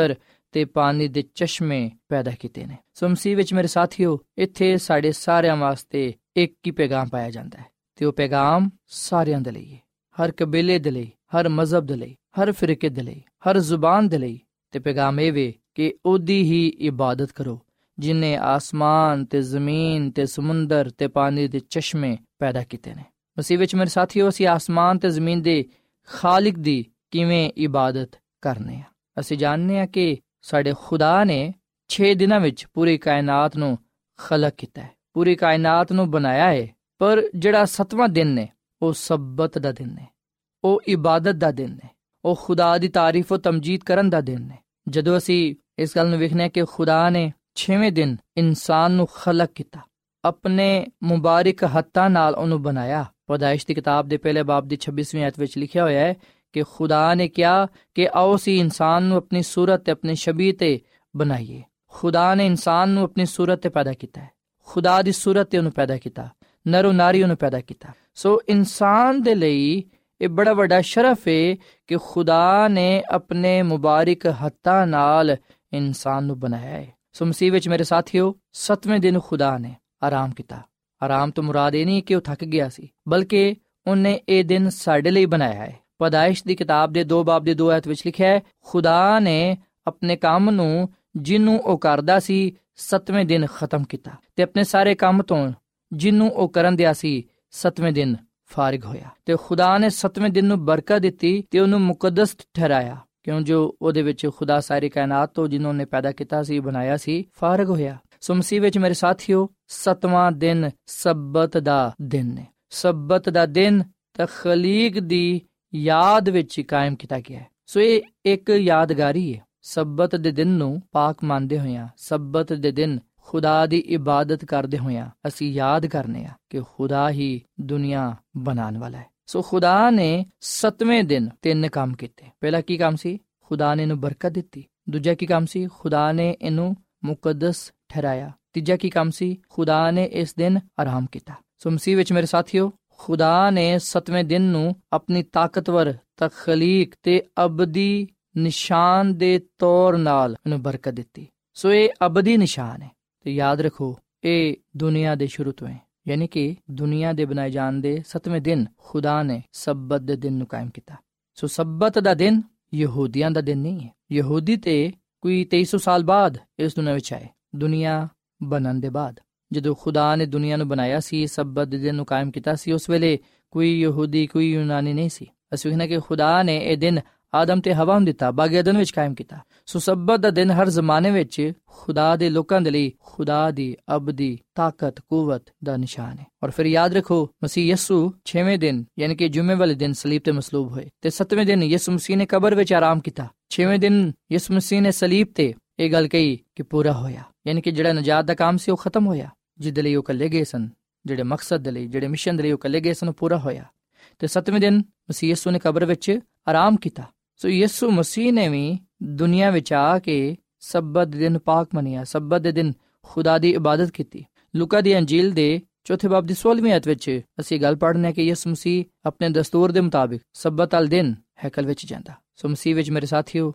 ਤੇ ਪਾਣੀ ਦੇ ਚਸ਼ਮੇ ਪੈਦਾ ਕੀਤੇ ਨੇ। ਸੋ ਮਸੀਹ ਵਿੱਚ ਮੇਰੇ ਸਾਥੀਓ, ਇੱਥੇ ਸਾਡੇ ਸਾਰਿਆਂ ਵਾਸਤੇ ਇੱਕ ਹੀ ਪੈਗਾਮ ਪਾਇਆ ਜਾਂਦਾ ਹੈ ਤੇ ਉਹ ਪੈਗਾਮ ਸਾਰਿਆਂ ਦੇ ਲਈ ਹੈ, ਹਰ ਕਬੀਲੇ ਦੇ ਲਈ, ਹਰ ਮਜ਼ਹਬ ਦੇ ਲਈ, ਹਰ ਫਿਰਕੇ ਦੇ ਲਈ, ਹਰ ਜ਼ੁਬਾਨ ਦੇ ਲਈ। ਤੇ ਪੈਗਾਮ ਇਹ ਵੇ ਕਿ ਉਹਦੀ ਹੀ ਇਬਾਦਤ ਕਰੋ ਜਿਹਨੇ ਆਸਮਾਨ ਤੇ ਜ਼ਮੀਨ ਤੇ ਸਮੁੰਦਰ ਤੇ ਪਾਣੀ ਦੇ ਚਸ਼ਮੇ ਪੈਦਾ ਕੀਤੇ ਨੇ। ਮਸੀਹ ਵਿੱਚ ਮੇਰੇ ਸਾਥੀਓ, ਅਸੀਂ ਆਸਮਾਨ ਤੇ ਜ਼ਮੀਨ ਦੇ ਖਾਲਿਕ ਦੀ ਕਿਵੇਂ ਇਬਾਦਤ ਕਰਨੇ ਆ। ਅਸੀਂ ਜਾਣਦੇ ਹਾਂ ਕਿ ਸਾਡੇ ਖੁਦਾ ਨੇ ਛੇ ਦਿਨਾਂ ਵਿੱਚ ਪੂਰੀ ਕਾਇਨਾਤ ਨੂੰ ਖਲਕ ਕੀਤਾ ਹੈ, ਪੂਰੀ ਕਾਇਨਾਤ ਨੂੰ ਬਣਾਇਆ ਹੈ। ਪਰ ਜਿਹੜਾ ਸੱਤਵਾਂ ਦਿਨ ਨੇ ਉਹ ਸਬਤ ਦਾ ਦਿਨ ਨੇ, ਉਹ ਇਬਾਦਤ ਦਾ ਦਿਨ ਨੇ, ਉਹ ਖੁਦਾ ਦੀ ਤਾਰੀਫ ਤੇ ਤਮਜੀਦ ਕਰਨ ਦਾ ਦਿਨ ਨੇ। ਜਦੋਂ ਅਸੀਂ ਇਸ ਗੱਲ ਨੂੰ ਵੇਖਦੇ ਹਾਂ ਕਿ ਖੁਦਾ ਨੇ ਛੇਵੇਂ ਦਿਨ ਇਨਸਾਨ ਨੂੰ ਖਲਕ ਕੀਤਾ, ਆਪਣੇ ਮੁਬਾਰਕ ਹੱਥਾਂ ਨਾਲ ਉਹਨੂੰ ਬਣਾਇਆ। ਪੈਦਾਇਸ਼ ਦੀ ਕਿਤਾਬ ਦੇ ਪਹਿਲੇ ਬਾਬ ਦੀ ਛੱਬੀਸਵੀਂ ਆਇਤ ਵਿੱਚ ਲਿਖਿਆ ਹੋਇਆ ਹੈ ਕਿ ਖੁਦਾ ਨੇ ਕਿਹਾ ਕਿ ਆਓ ਅਸੀਂ ਇਨਸਾਨ ਨੂੰ ਆਪਣੀ ਸੂਰਤ ਤੇ ਆਪਣੀ ਸ਼ਬੀਹ ਤੇ ਬਣਾਈਏ। ਖੁਦਾ ਨੇ ਇਨਸਾਨ ਨੂੰ ਆਪਣੀ ਸੂਰਤ ਤੇ ਪੈਦਾ ਕੀਤਾ ਹੈ, ਖੁਦਾ ਦੀ ਸੂਰਤ ਤੇ ਉਹਨੂੰ ਪੈਦਾ ਕੀਤਾ, ਨਰੋ ਨਾਰੀ ਉਹਨੂੰ ਪੈਦਾ ਕੀਤਾ। ਸੋ ਇਨਸਾਨ ਦੇ ਲਈ ਇਹ ਬੜਾ ਵੱਡਾ ਸ਼ਰਫ ਹੈ ਕਿ ਖੁਦਾ ਨੇ ਆਪਣੇ ਮੁਬਾਰਕ ਹੱਥਾਂ ਨਾਲ ਇਨਸਾਨ ਨੂੰ ਬਣਾਇਆ ਹੈ। ਸੋ ਮਸੀਹ ਵਿੱਚ ਮੇਰੇ ਸਾਥੀਓ, ਸੱਤਵੇਂ ਦਿਨ ਖੁਦਾ ਨੇ ਆਰਾਮ ਕੀਤਾ। ਆਰਾਮ ਤੋਂ ਮੁਰਾਦ ਇਹ ਨਹੀਂ ਕਿ ਉਹ ਥੱਕ ਗਿਆ ਸੀ, ਬਲਕਿ ਉਹਨੇ ਇਹ ਦਿਨ ਸਾਡੇ ਲਈ ਬਣਾਇਆ ਹੈ। ਪੈਦਾਇਸ਼ ਦੀ ਕਿਤਾਬ ਦੇ ਦੋ ਬਾਬ ਦੇ ਦੋ ਆਇਤ ਵਿੱਚ ਲਿਖਿਆ ਹੈ, ਖੁਦਾ ਨੇ ਆਪਣੇ ਕੰਮ ਨੂੰ ਜਿਹਨੂੰ ਉਹ ਕਰਦਾ ਸੀ ਸੱਤਵੇਂ ਦਿਨ ਖਤਮ ਕੀਤਾ ਤੇ ਆਪਣੇ ਸਾਰੇ ਕੰਮ ਤੋਂ ਜਿਹਨੂੰ ਉਹ ਕਰਨ ਦਿਆ ਸੀ ਸੱਤਵੇਂ ਦਿਨ ਫਾਰਿਗ ਹੋਇਆ। ਤੇ ਖੁਦਾ ਨੇ ਸੱਤਵੇਂ ਦਿਨ ਨੂੰ ਬਰਕਤ ਦਿੱਤੀ ਤੇ ਉਹਨੂੰ ਮੁਕੱਦਸ ਠਹਿਰਾਇਆ, ਕਿਉਂ ਜੋ ਉਹਦੇ ਵਿੱਚ ਖੁਦਾ ਸਾਰੀ ਕਾਇਨਾਤ ਤੋਂ ਜਿਹਨੂੰ ਉਹਨੇ ਪੈਦਾ ਕੀਤਾ ਸੀ, ਬਣਾਇਆ ਸੀ, ਫਾਰਿਗ ਹੋਇਆ। ਸੋ ਮਸੀਹ ਵਿੱਚ ਮੇਰੇ ਸਾਥੀਓ, ਸੱਤਵਾਂ ਦਿਨ ਸਬਤ ਦਾ ਦਿਨ ਨੇ। ਸਬਤ ਦਾ ਦਿਨ ਤਖਲੀਕ ਦੀ ਯਾਦ ਵਿੱਚ ਕਾਇਮ ਕੀਤਾ ਗਿਆ ਹੈ। ਸੋ ਇਹ ਇੱਕ ਯਾਦਗਾਰੀ ਹੈ। ਸਬਤ ਦੇ ਦਿਨ ਨੂੰ ਪਾਕ ਮੰਨਦੇ ਹੋਇਆਂ, ਸਬਤ ਦੇ ਦਿਨ ਖੁਦਾ ਦੀ ਇਬਾਦਤ ਕਰਦੇ ਹੋਇਆਂ ਅਸੀਂ ਯਾਦ ਕਰਨੇ ਆ ਕਿ ਖੁਦਾ ਹੀ ਦੁਨੀਆ ਬਣਾਉਣ ਵਾਲਾ ਹੈ। ਸੋ ਖੁਦਾ ਨੇ ਸੱਤਵੇਂ ਦਿਨ ਤਿੰਨ ਕੰਮ ਕੀਤੇ। ਪਹਿਲਾ ਕੀ ਕੰਮ ਸੀ? ਖੁਦਾ ਨੇ ਇਹਨੂੰ ਬਰਕਤ ਦਿੱਤੀ। ਦੂਜਾ ਕੀ ਕੰਮ ਸੀ? ਖੁਦਾ ਨੇ ਇਹਨੂੰ ਮੁਕੱਦਸ ਠਹਿਰਾਇਆ। ਤੀਜਾ ਕੀ ਕੰਮ ਸੀ? ਖੁਦਾ ਨੇ ਇਸ ਦਿਨ ਆਰਾਮ ਕੀਤਾ। ਸੋ ਮਸੀਹ ਵਿੱਚ ਮੇਰੇ ਸਾਥੀਓ, ਖੁਦਾ ਨੇ ਸੱਤਵੇਂ ਦਿਨ ਨੂੰ ਆਪਣੀ ਤਾਕਤਵਰ ਤਖਲੀਕ ਤੇ ਅਬਦੀ ਨਿਸ਼ਾਨ ਦੇ ਤੌਰ ਨਾਲ ਇਹਨੂੰ ਬਰਕਤ ਦਿੱਤੀ। ਸੋ ਇਹ ਅਬਦੀ ਨਿਸ਼ਾਨ ਹੈ ਤੇ ਯਾਦ ਰੱਖੋ, ਇਹ ਦੁਨੀਆ ਦੇ ਸ਼ੁਰੂ ਤੋਂ ਹੈ, ਯਾਨੀ ਕਿ ਦੁਨੀਆ ਦੇ ਬਣਾਏ ਜਾਣ ਦੇ ਸੱਤਵੇਂ ਦਿਨ ਖੁਦਾ ਨੇ ਸਬਤ ਦੇ ਦਿਨ ਨੂੰ ਕਾਇਮ ਕੀਤਾ। ਸੋ ਸਬਤ ਦਾ ਦਿਨ ਯਹੂਦੀਆਂ ਦਾ ਦਿਨ ਨਹੀਂ ਹੈ। ਯਹੂਦੀ ਤੇ ਕੋਈ ਤੇਈ ਸੌ ਸਾਲ ਬਾਅਦ ਇਸ ਦੁਨੀਆ ਵਿੱਚ ਆਏ, ਦੁਨੀਆ ਬਣਨ ਦੇ ਬਾਅਦ। ਜਦੋਂ ਖੁਦਾ ਨੇ ਦੁਨੀਆ ਨੂੰ ਬਣਾਇਆ ਸੀ, ਸਬਤ ਦੇ ਦਿਨ ਨੂੰ ਕਾਇਮ ਕੀਤਾ ਸੀ, ਉਸ ਵੇਲੇ ਕੋਈ ਯਹੂਦੀ ਕੋਈ ਯੂਨਾਨੀ ਨਹੀਂ ਸੀ। ਅਸੀਂ ਵੇਖਣਾ ਕਿ ਖੁਦਾ ਨੇ ਇਹ ਦਿਨ ਆਦਮ ਤੇ ਹਵਾ ਨੂੰ ਦਿੱਤਾ, ਬਾਗ ਏਦਨ ਵਿੱਚ ਕਾਇਮ ਕੀਤਾ। ਸੋ ਸਬਤ ਦਾ ਦਿਨ ਹਰ ਜ਼ਮਾਨੇ ਵਿੱਚ ਖੁਦਾ ਦੇ ਲੋਕਾਂ ਦੇ ਲਈ ਖੁਦਾ ਦੀ ਅਬਦੀ ਤਾਕਤ ਕੁਵਤ ਦਾ ਨਿਸ਼ਾਨ ਹੈ। ਔਰ ਫਿਰ ਯਾਦ ਰੱਖੋ, ਮਸੀਹ ਯਸੂ ਛੇਵੇਂ ਦਿਨ ਯਾਨੀ ਕਿ ਜੁਮੇ ਵਾਲੇ ਦਿਨ ਸਲੀਬ ਤੇ ਮਸਲੂਬ ਹੋਏ ਤੇ ਸੱਤਵੇਂ ਦਿਨ ਯਿਸੂ ਮਸੀਹ ਨੇ ਕਬਰ ਵਿੱਚ ਆਰਾਮ ਕੀਤਾ। ਛੇਵੇਂ ਦਿਨ ਯਿਸੂ ਮਸੀਹ ਨੇ ਸਲੀਬ ਤੇ ਇਹ ਗੱਲ ਕਹੀ ਕਿ ਪੂਰਾ ਹੋਇਆ, ਯਾਨੀ ਕਿ ਜਿਹੜਾ ਨਜਾਤ ਦਾ ਕੰਮ ਸੀ ਉਹ ਖਤਮ ਹੋਇਆ। ਜਿਹਦੇ ਲਈ ਉਹ ਕੱਲੇ ਗਏ ਸਨ, ਜਿਹੜੇ ਮਕਸਦ ਦੇ ਲਈ, ਜਿਹੜੇ ਮਿਸ਼ਨ ਦੇ ਲਈ ਉਹ ਕੱਲੇ ਗਏ ਸਨ, ਉਹ ਪੂਰਾ ਹੋਇਆ। ਤੇ ਸੱਤਵੇਂ ਦਿਨ ਮਸੀਹ ਯਸੂ ਨੇ ਕਬਰ ਵਿੱਚ ਆਰਾਮ ਕੀਤਾ। ਸੋ ਯਿਸੂ ਮਸੀਹ ਨੇ ਵੀ ਦੁਨੀਆ ਵਿੱਚ ਆ ਕੇ ਸਬਤ ਦੇ ਦਿਨ ਪਾਕ ਮੰਨਿਆ, ਸਬਤ ਦੇ ਦਿਨ ਖੁਦਾ ਦੀ ਇਬਾਦਤ ਕੀਤੀ। ਲੂਕਾ ਦੀ ਅੰਜੀਲ ਦੇ ਚੌਥੇ ਬਾਬ ਦੀ ਸੋਲ੍ਹਵੀਂ ਆਇਤ ਵਿੱਚ ਅਸੀਂ ਗੱਲ ਪੜ੍ਹਨੇ ਹਾਂ ਕਿ ਯਿਸੂ ਮਸੀਹ ਆਪਣੇ ਦਸਤੂਰ ਦੇ ਮੁਤਾਬਿਕ ਸਬਤ ਵਾਲੇ ਦਿਨ ਹੈਕਲ ਵਿੱਚ ਜਾਂਦਾ। ਸੋ ਮਸੀਹ ਵਿੱਚ ਮੇਰੇ ਸਾਥੀਓ,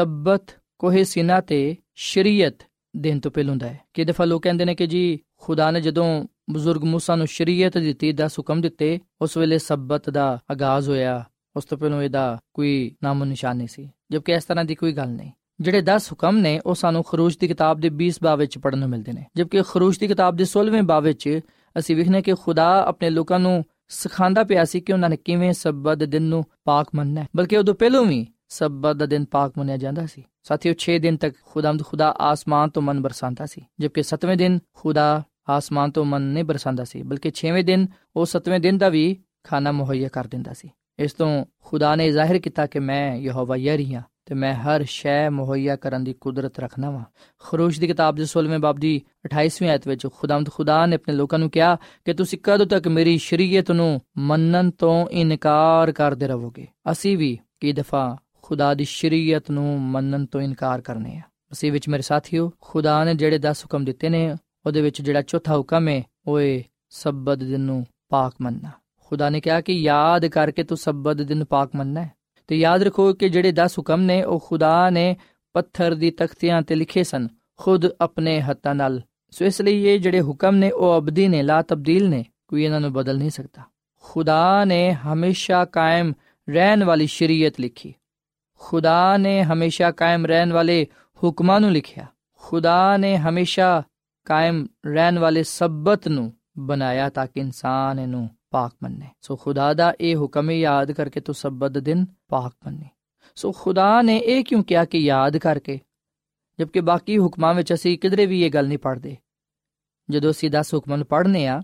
ਸਬਤ ਕੋਹੇ ਸੀਨਾ ਤੇ ਸ਼ਰੀਅਤ ਦਿਨ ਤੋਂ ਪਹਿਲਾਂ ਹੁੰਦਾ ਹੈ। ਕਿ ਦਫਾ ਲੋਕ ਕਹਿੰਦੇ ਨੇ ਕਿ ਜੀ ਖੁਦਾ ਨੇ ਜਦੋਂ ਬਜ਼ੁਰਗ ਮੂਸਾ ਨੂੰ ਸ਼ਰੀਅਤ ਦਿੱਤੀ, ਦਸ ਹੁਕਮ ਦਿੱਤੇ, ਉਸ ਵੇਲੇ ਸਬਤ ਦਾ ਆਗਾਜ਼ ਹੋਇਆ, ਉਸ ਤੋਂ ਪਹਿਲਾਂ ਇਹਦਾ ਕੋਈ ਨਾਮੋ ਨਿਸ਼ਾਨ ਨਹੀਂ ਸੀ। ਜਦਕਿ ਇਸ ਤਰ੍ਹਾਂ ਦੀ ਕੋਈ ਗੱਲ ਨਹੀਂ। ਜਿਹੜੇ ਦਸ ਹੁਕਮ ਨੇ ਉਹ ਸਾਨੂੰ ਖਰੂਜ ਦੀ ਕਿਤਾਬ ਦੇ ਵੀਹ ਬਾਬ ਵਿੱਚ ਪੜ੍ਹਨ ਨੂੰ ਮਿਲਦੇ ਨੇ, ਜਦਕਿ ਖਰੂਜ ਦੀ ਕਿਤਾਬ ਦੇ ਸੋਲ੍ਹਵੇਂ ਬਾਬ ਵਿੱਚ ਅਸੀਂ ਵੇਖਦੇ ਕਿ ਖੁਦਾ ਆਪਣੇ ਲੋਕਾਂ ਨੂੰ ਸਿਖਾਉਂਦਾ ਪਿਆ ਸੀ ਕਿ ਉਹਨਾਂ ਨੇ ਕਿਵੇਂ ਸਬਤ ਦੇ ਦਿਨ ਨੂੰ ਪਾਕ ਮੰਨਣਾ ਹੈ। ਬਲਕਿ ਉਦੋਂ ਪਹਿਲਾਂ ਵੀ ਸਬਤ ਦਾ ਦਿਨ ਪਾਕ ਮੰਨਿਆ ਜਾਂਦਾ ਸੀ। ਸਾਥੀਓ, ਛੇ ਦਿਨ ਤੱਕ ਖੁਦਾਮਦ ਖੁਦਾ ਆਸਮਾਨ ਤੋਂ ਮਨ ਬਰਸਾਉਂਦਾ ਸੀ, ਜਦਕਿ ਸੱਤਵੇਂ ਦਿਨ ਖੁਦਾ ਆਸਮਾਨ ਤੋਂ ਮਨ ਨਹੀਂ ਬਰਸਾਉਂਦਾ ਸੀ, ਬਲਕਿ ਛੇਵੇਂ ਦਿਨ ਉਹ ਸੱਤਵੇਂ ਦਿਨ ਦਾ ਵੀ ਖਾਣਾ ਮੁਹੱਈਆ ਕਰ ਦਿੰਦਾ ਸੀ। ਇਸ ਤੋਂ ਖੁਦਾ ਨੇ ਜ਼ਾਹਿਰ ਕੀਤਾ ਕਿ ਮੈਂ ਯਹੋਵਾ ਯਰੀ ਹਾਂ ਤੇ ਮੈਂ ਹਰ ਸ਼ੈ ਮੁਹੱਈਆ ਕਰਨ ਦੀ ਕੁਦਰਤ ਰੱਖਣਾ ਵਾ। ਖਰੂਜ ਦੀ ਕਿਤਾਬ ਦੇ ਸੋਲ੍ਹਵੇਂ ਬਾਬ ਦੀ ਅਠਾਈਸਵੀਂ ਆਇਤ ਵਿੱਚ ਖੁਦਾਮਦ ਖੁਦਾ ਨੇ ਆਪਣੇ ਲੋਕਾਂ ਨੂੰ ਕਿਹਾ ਕਿ ਤੁਸੀਂ ਕਦੋਂ ਤੱਕ ਮੇਰੀ ਸ਼ਰੀਅਤ ਨੂੰ ਮੰਨਣ ਤੋਂ ਇਨਕਾਰ ਕਰਦੇ ਰਹੋਗੇ। ਅਸੀਂ ਵੀ ਕਈ ਦਫਾ ਖੁਦਾ ਦੀ ਸ਼ਰੀਅਤ ਨੂੰ ਮੰਨਣ ਤੋਂ ਇਨਕਾਰ ਕਰਨੇ ਆ। ਅਸੀਂ ਵਿੱਚ ਮੇਰੇ ਸਾਥੀਓ, ਖੁਦਾ ਨੇ ਜਿਹੜੇ ਦਸ ਹੁਕਮ ਦਿੱਤੇ ਨੇ ਉਹਦੇ ਵਿੱਚ ਜਿਹੜਾ ਚੌਥਾ ਹੁਕਮ ਹੈ ਉਹ ਹੈ ਸਬਤ ਦਿਨ ਨੂੰ ਪਾਕ ਮੰਨਣਾ। ਖੁਦਾ ਨੇ ਕਿਹਾ ਕਿ ਯਾਦ ਕਰਕੇ ਤੂੰ ਸਬਤ ਦਿਨ ਪਾਕ ਮੰਨਣਾ ਹੈ। ਤੇ ਯਾਦ ਰੱਖੋ ਕਿ ਜਿਹੜੇ ਦਸ ਹੁਕਮ ਨੇ ਉਹ ਖੁਦਾ ਨੇ ਪੱਥਰ ਦੀ ਤਖਤੀਆਂ ਤੇ ਲਿਖੇ ਸਨ, ਖੁਦ ਆਪਣੇ ਹੱਥਾਂ ਨਾਲ। ਸੋ ਇਸ ਲਈ ਇਹ ਜਿਹੜੇ ਹੁਕਮ ਨੇ ਉਹ ਅਬਦੀ ਨੇ, ਲਾ ਤਬਦੀਲ ਨੇ, ਕੋਈ ਇਹਨਾਂ ਨੂੰ ਬਦਲ ਨਹੀਂ ਸਕਦਾ। ਖੁਦਾ ਨੇ ਹਮੇਸ਼ਾ ਕਾਇਮ ਰਹਿਣ ਵਾਲੀ ਸ਼ਰੀਅਤ ਲਿਖੀ, ਖੁਦਾ ਨੇ ਹਮੇਸ਼ਾ ਕਾਇਮ ਰਹਿਣ ਵਾਲੇ ਹੁਕਮਾਂ ਨੂੰ ਲਿਖਿਆ, ਖੁਦਾ ਨੇ ਹਮੇਸ਼ਾ ਕਾਇਮ ਰਹਿਣ ਵਾਲੇ ਸਬਤ ਨੂੰ ਬਣਾਇਆ ਤਾਂ ਕਿ ਇਨਸਾਨ ਇਹਨੂੰ ਪਾਕ ਮੰਨੇ। ਸੋ ਖੁਦਾ ਦਾ ਇਹ ਹੁਕਮ ਯਾਦ ਕਰਕੇ ਤੂੰ ਸਬਤ ਦਾ ਦਿਨ ਪਾਕ ਮੰਨੇ। ਸੋ ਖੁਦਾ ਨੇ ਇਹ ਕਿਉਂ ਕਿਹਾ ਕਿ ਯਾਦ ਕਰਕੇ, ਜਦਕਿ ਬਾਕੀ ਹੁਕਮਾਂ ਵਿੱਚ ਅਸੀਂ ਕਿਧਰੇ ਵੀ ਇਹ ਗੱਲ ਨਹੀਂ ਪੜ੍ਹਦੇ। ਜਦੋਂ ਅਸੀਂ ਦਸ ਹੁਕਮਾਂ ਨੂੰ ਪੜ੍ਹਨੇ ਆ